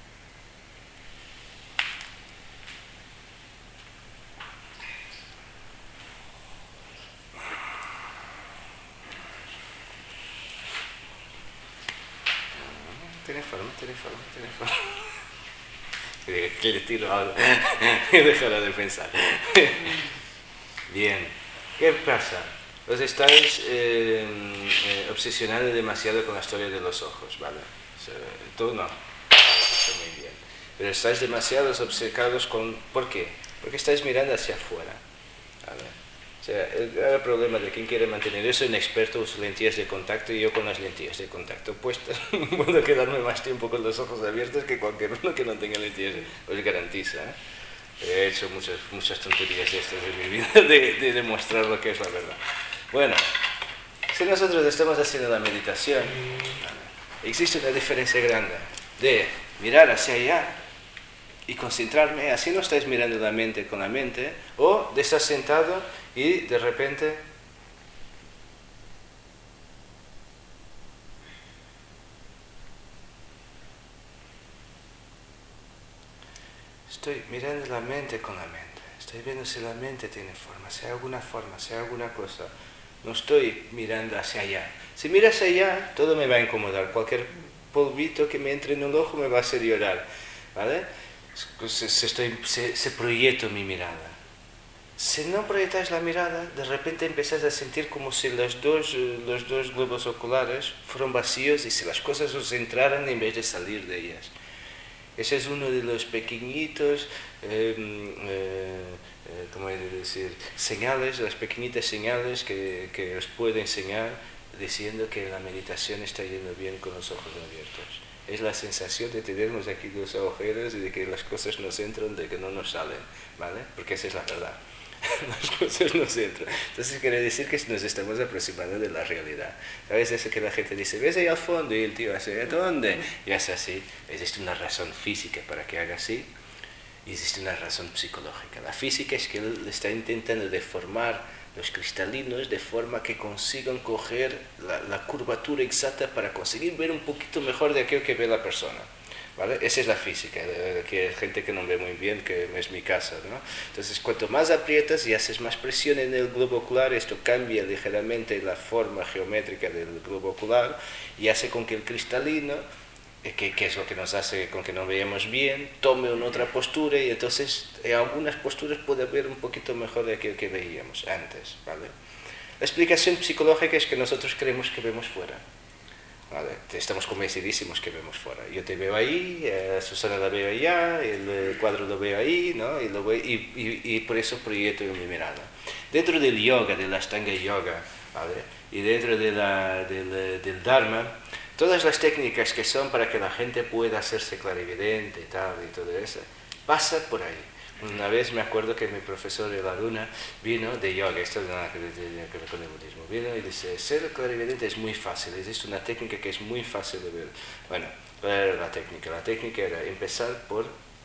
Tiene forma, tiene forma, tiene forma. ¿Qué le tiro ahora? Déjala de pensar. Bien. ¿Qué pasa? Os estáis eh, eh, obsesionando demasiado con la historia de los ojos, ¿vale? O sea, tú no. Está muy bien. Pero estáis demasiado obcecados con... ¿Por qué? Porque estáis mirando hacia afuera, ¿vale? O sea, el, el problema de quien quiere mantener... Yo soy un experto, uso lentillas de contacto y yo con las lentillas de contacto puestas puedo quedarme más tiempo con los ojos abiertos que cualquier uno que no tenga lentillas. Os garantiza, ¿eh? He hecho muchas, muchas tonterías de estas en mi vida de, de demostrar lo que es la verdad. Bueno, si nosotros estamos haciendo la meditación, existe una diferencia grande de mirar hacia allá y concentrarme, así no estáis mirando la mente con la mente, o de estar sentado y de repente estoy mirando la mente con la mente, estoy viendo si la mente tiene forma, si hay alguna forma, si hay alguna cosa. No estoy mirando hacia allá. Si miras hacia allá, todo me va a incomodar. Cualquier polvito que me entre en el ojo me va a hacer llorar, ¿vale? Se, se, estoy, se, se proyecto mi mirada. Si no proyectáis la mirada, de repente empezáis a sentir como si los dos, los dos globos oculares fueron vacíos y si las cosas os entraran en vez de salir de ellas. Ese es uno de los pequeñitos, eh, eh, ¿cómo he de decir? Señales, las pequeñitas señales que, que os puedo enseñar diciendo que la meditación está yendo bien con los ojos abiertos. Es la sensación de tenernos aquí dos agujeros y de que las cosas nos entran, de que no nos salen, ¿vale? Porque esa es la verdad. Las cosas nos entran. Entonces quiere decir que nos estamos aproximando de la realidad. ¿Sabes eso que la gente dice? ¿Ves ahí al fondo? Y el tío hace, ¿dónde? Y hace así. Existe una razón física para que haga así. Y existe una razón psicológica. La física es que él está intentando deformar los cristalinos de forma que consigan coger la, la curvatura exacta para conseguir ver un poquito mejor de aquello que ve la persona. ¿Vale? Esa es la física, que hay gente que no ve muy bien, que es mi caso, ¿no? Entonces, cuanto más aprietas y haces más presión en el globo ocular, esto cambia ligeramente la forma geométrica del globo ocular y hace con que el cristalino, que, que es lo que nos hace con que no veamos bien, tome una otra postura y entonces en algunas posturas puede ver un poquito mejor de aquello que veíamos antes, ¿vale? La explicación psicológica es que nosotros creemos que vemos fuera. Vale, estamos convencidísimos que vemos fuera. Yo te veo ahí, eh, Susana la veo allá, el cuadro lo veo ahí, ¿no? y, lo veo, y, y, y por eso proyecto mi mirada. Dentro del yoga, del Ashtanga Yoga, ¿vale? y dentro de la, del, del Dharma, todas las técnicas que son para que la gente pueda hacerse clarividente y tal, y todo eso, pasa por ahí. Una vez me acuerdo que mi profesor de la Luna vino de yoga, esto no tiene nada que ver con el budismo, vino y dice, ser clarividente es muy fácil, existe una técnica que es muy fácil de ver. Bueno, ¿cuál era la técnica? La técnica era empezar por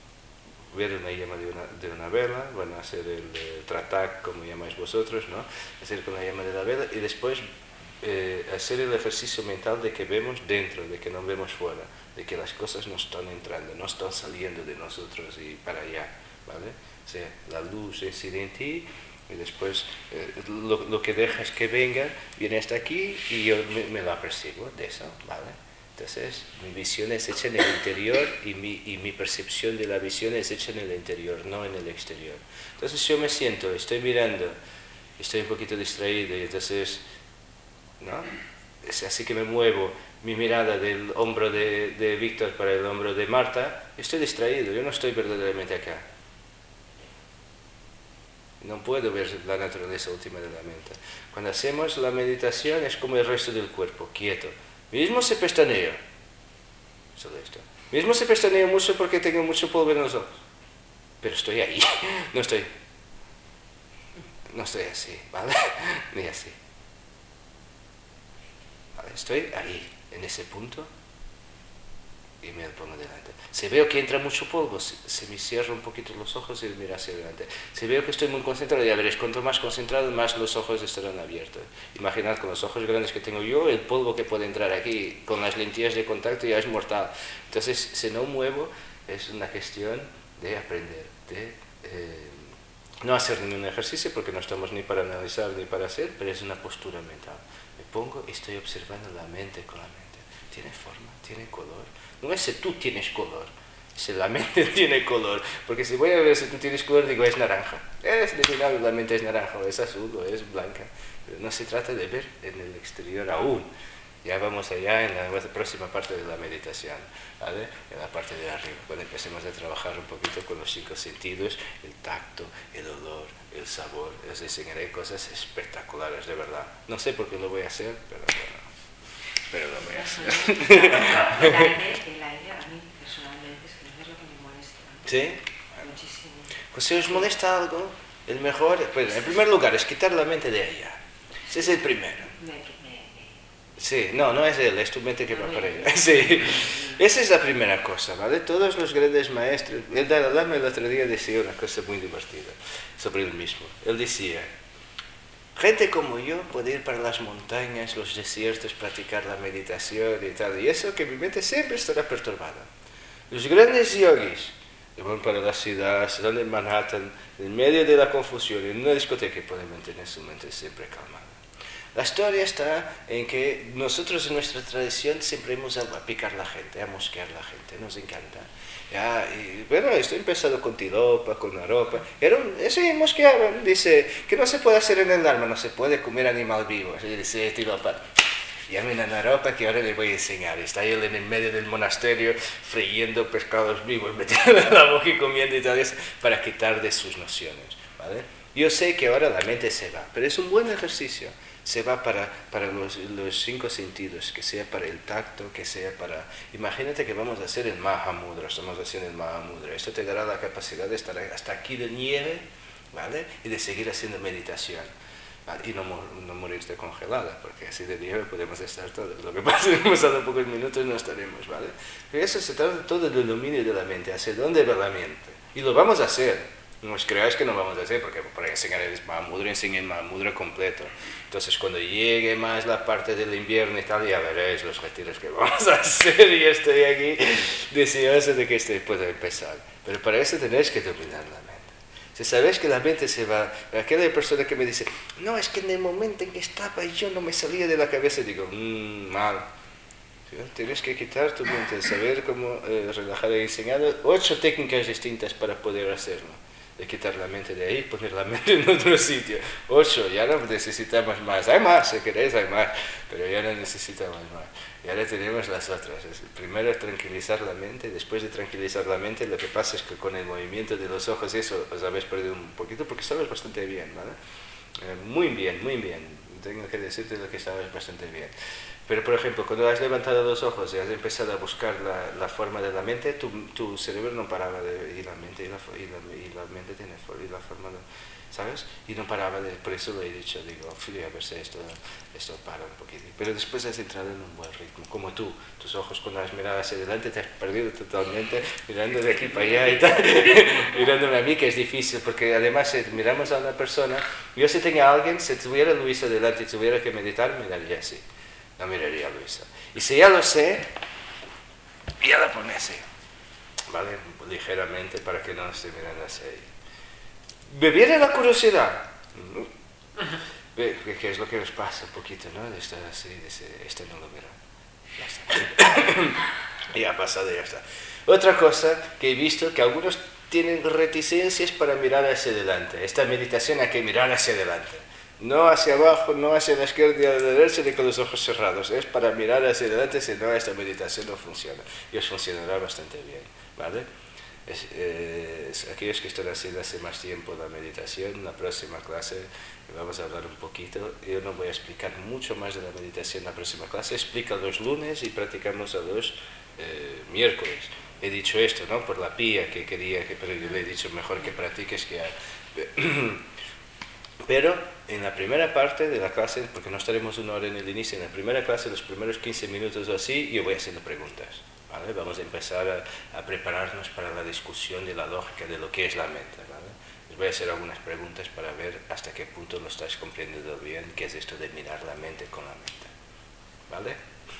ver una llama de una, de una vela, bueno, hacer el, el tratak, como llamáis vosotros, ¿no? Hacer con la llama de la vela y después eh, hacer el ejercicio mental de que vemos dentro, de que no vemos fuera, de que las cosas no están entrando, no están saliendo de nosotros y para allá. ¿Vale? O sea, la luz incide en ti y después eh, lo, lo que dejas que venga viene hasta aquí y yo me, me la percibo de eso, ¿vale? Entonces mi visión es hecha en el interior y mi, y mi percepción de la visión es hecha en el interior, no en el exterior. Entonces yo me siento, estoy mirando, estoy un poquito distraído y entonces, ¿no? Es así que me muevo mi mirada del hombro de, de Víctor para el hombro de Marta, estoy distraído, yo no estoy verdaderamente acá. No puedo ver la naturaleza última de la mente. Cuando hacemos la meditación es como el resto del cuerpo, quieto. Mismo se pestaneo. Solo esto. Mismo se pestaneo mucho porque tengo mucho polvo en los ojos. pero estoy ahí, no estoy, no estoy así, ¿vale? Ni así. ¿Vale? Estoy ahí, en ese punto, y me pongo delante. Si veo que entra mucho polvo, se, se me cierra un poquito los ojos y miro hacia adelante. Si veo que estoy muy concentrado, ya veréis, cuanto más concentrado, más los ojos estarán abiertos. Imaginad, con los ojos grandes que tengo yo, el polvo que puede entrar aquí, con las lentillas de contacto ya es mortal. Entonces, si no muevo, es una cuestión de aprender, de eh, no hacer ningún ejercicio, porque no estamos ni para analizar ni para hacer, pero es una postura mental. Me pongo y estoy observando la mente con la mente. Tiene forma, tiene color. No es si tú tienes color, si la mente tiene color, porque si voy a ver si tú tienes color, digo, es naranja. Es determinado, la mente es naranja, o es azul, o es blanca. Pero no se trata de ver en el exterior aún. Ya vamos allá en la próxima parte de la meditación, ¿vale? En la parte de arriba, cuando empecemos a trabajar un poquito con los cinco sentidos, el tacto, el olor, el sabor. Les enseñaré cosas espectaculares, de verdad. No sé por qué lo voy a hacer, pero bueno. Pero lo voy a hacer. El aire, el aire, a mí personalmente es que no es lo que me molesta. ¿Sí? Muchísimo. Pues si os molesta algo, el mejor, pues en primer lugar, es quitar la mente de ella. Ese es el primero. Me, me, me. Sí, no, no es él, es tu mente que va para ella. Sí, esa es la primera cosa, ¿vale? Todos los grandes maestros, el Dalai Lama el otro día decía una cosa muy divertida sobre él mismo. Él decía, gente como yo puede ir para las montañas, los desiertos, practicar la meditación y tal, y eso que mi mente siempre estará perturbada. Los grandes yogis que van para la ciudad, se dan en Manhattan, en medio de la confusión, en una discoteca, y pueden mantener su mente siempre calmada. La historia está en que nosotros en nuestra tradición siempre hemos a picar la gente, a mosquear la gente, nos encanta. Ya, y, bueno, esto ha empezado con tilopa, con naropa. Era un, eso mosqueaban, dice, que no se puede hacer en el Dharma, no se puede comer animal vivo. Y dice tilopa, llamen a naropa que ahora le voy a enseñar. Está él en el medio del monasterio, friendo pescados vivos, metiendo en la boca y comiendo y tal eso, para quitar de sus nociones, ¿vale? Yo sé que ahora la mente se va, pero es un buen ejercicio. Se va para, para los, los cinco sentidos, que sea para el tacto, que sea para... Imagínate que vamos a hacer el Mahamudra, estamos haciendo el Mahamudra. Esto te dará la capacidad de estar hasta aquí de nieve, ¿vale? Y de seguir haciendo meditación. ¿Vale? Y no, no morirte congelada, porque así de nieve podemos estar todos. Lo que pasa es que pasado pocos minutos no estaremos, ¿vale? Pero eso se trata todo del dominio de la mente, hacia dónde va la mente. Y lo vamos a hacer. No os creáis que no vamos a hacer, porque para enseñar el Mahamudra, enseñé el Mahamudra completo. Entonces, cuando llegue más la parte del invierno y tal, ya veréis los retiros que vamos a hacer. Y estoy aquí deseoso de que este pueda empezar. Pero para eso tenéis que dominar la mente. Si sabéis que la mente se va... Aquella persona que me dice, no, es que en el momento en que estaba yo no me salía de la cabeza, digo, mmm, mal. ¿Sí? Tienes que quitar tu mente, saber cómo eh, relajar. He enseñado ocho técnicas distintas para poder hacerlo. De quitar la mente de ahí y poner la mente en otro sitio. Ocho, ya no necesitamos más. Hay más, si queréis hay más, pero ya no necesitamos más. Y ahora tenemos las otras. Primero es tranquilizar la mente, después de tranquilizar la mente, lo que pasa es que con el movimiento de los ojos, eso os habéis perdido un poquito, porque sabes bastante bien, ¿vale? Eh, muy bien, muy bien. Tengo que decirte lo que sabes bastante bien. Pero, por ejemplo, cuando has levantado los ojos y has empezado a buscar la, la forma de la mente, tu, tu cerebro no paraba de... Y la mente, y la, y la, y la mente tiene y la forma de... ¿Sabes? Y no paraba de... Por eso lo he dicho, digo, fui a ver si esto, esto para un poquito. Pero después has entrado en un buen ritmo, como tú. Tus ojos cuando has mirado hacia adelante te has perdido totalmente, mirando de aquí para allá y tal. Mirándome a mí, que es difícil, porque además si miramos a una persona... Yo si tenía a alguien, si tuviera a Luisa delante y tuviera que meditar, miraría así. No miraría a Luisa. Y si ya lo sé, ya la pone así, ¿vale? Ligeramente para que no esté mirando hacia ella. Me viene la curiosidad. ¿Qué es lo que les pasa un poquito, no? De estar así, dice, este no lo verá. Ya está. Ya ha pasado, ya está. Otra cosa que he visto, que algunos tienen reticencias para mirar hacia adelante. Esta meditación hay que mirar hacia adelante. No hacia abajo, no hacia la izquierda y a la derecha, ni con los ojos cerrados. Es para mirar hacia adelante, si no, esta meditación no funciona. Y os funcionará bastante bien, ¿vale? Es, eh, es, aquellos que están haciendo hace más tiempo la meditación, la próxima clase vamos a hablar un poquito. Yo no voy a explicar mucho más de la meditación en la próxima clase. Explica los lunes y practicamos a los eh, miércoles. he dicho esto, ¿no? Por la pía que quería, que, pero yo le he dicho mejor que practiques que... Pero en la primera parte de la clase, porque no estaremos una hora en el inicio, en la primera clase, los primeros quince minutos o así, yo voy haciendo preguntas, ¿vale? Vamos a empezar a, a prepararnos para la discusión de la lógica de lo que es la mente, ¿vale? Les voy a hacer algunas preguntas para ver hasta qué punto lo estáis comprendiendo bien, qué es esto de mirar la mente con la mente, ¿vale?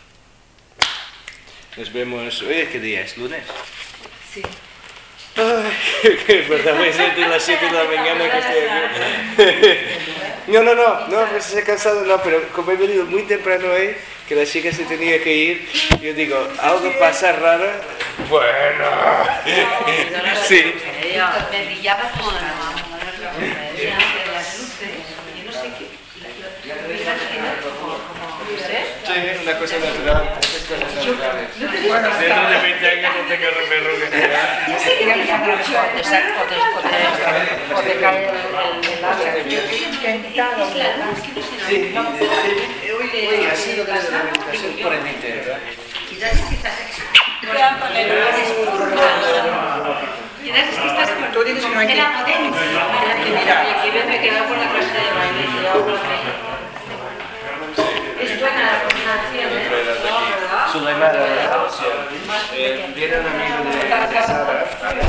Nos vemos... Oye, ¿qué día es? ¿Lunes? Sí. Ay, que es verdad, voy a ser de las siete de la mañana que estoy aquí. No, no, no, no, pues estoy cansado, no, pero como he venido muy temprano hoy, que la chica se tenía que ir, yo digo, algo pasa raro. Bueno, sí. Me brillaba todo la mano, las luces, y no sé qué. Sí, una cosa natural, esas cosas naturales. Bueno, dentro de veinte años no tengo repercusiones. Yo sé que me llama mucho, o te cae el láser. Sí, hoy ha sido la alimentación por el internet. Quizás es que estás... Quizás es que estás con... Tú dices que no hay que... Mira, aquí me quedo por la clase de baile. Es buena la combinación, ¿eh? Suleiman, viene un amigo de Sara.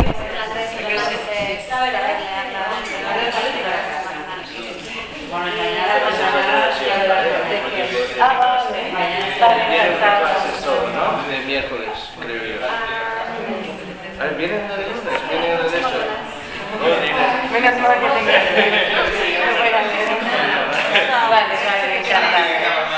Vienen clases todo, ¿no? De miércoles, creo yo. A ver, ¿vienen uno de lunes? ¿Viene uno de estos? Menos mal que tengo. Vale, vale, me encanta.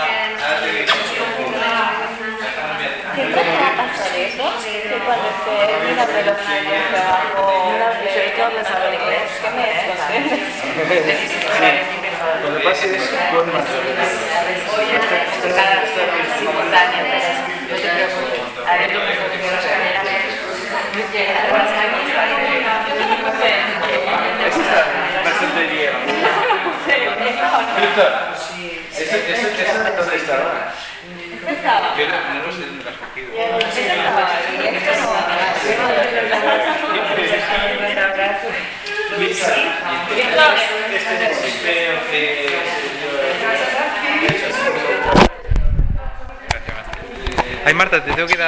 Siempre me va a pasar eso, que cuando se una pelota o una vez les hablo inglés, ¿qué me es? Lo que pasa es con más simultáneo, no te preocupes. A ver, lo que quiero saber es bastante bien. ¿Eso dónde estaba? Estaba. Yo no lo sé dónde lo has cogido. Ay, Marta, te tengo que dar...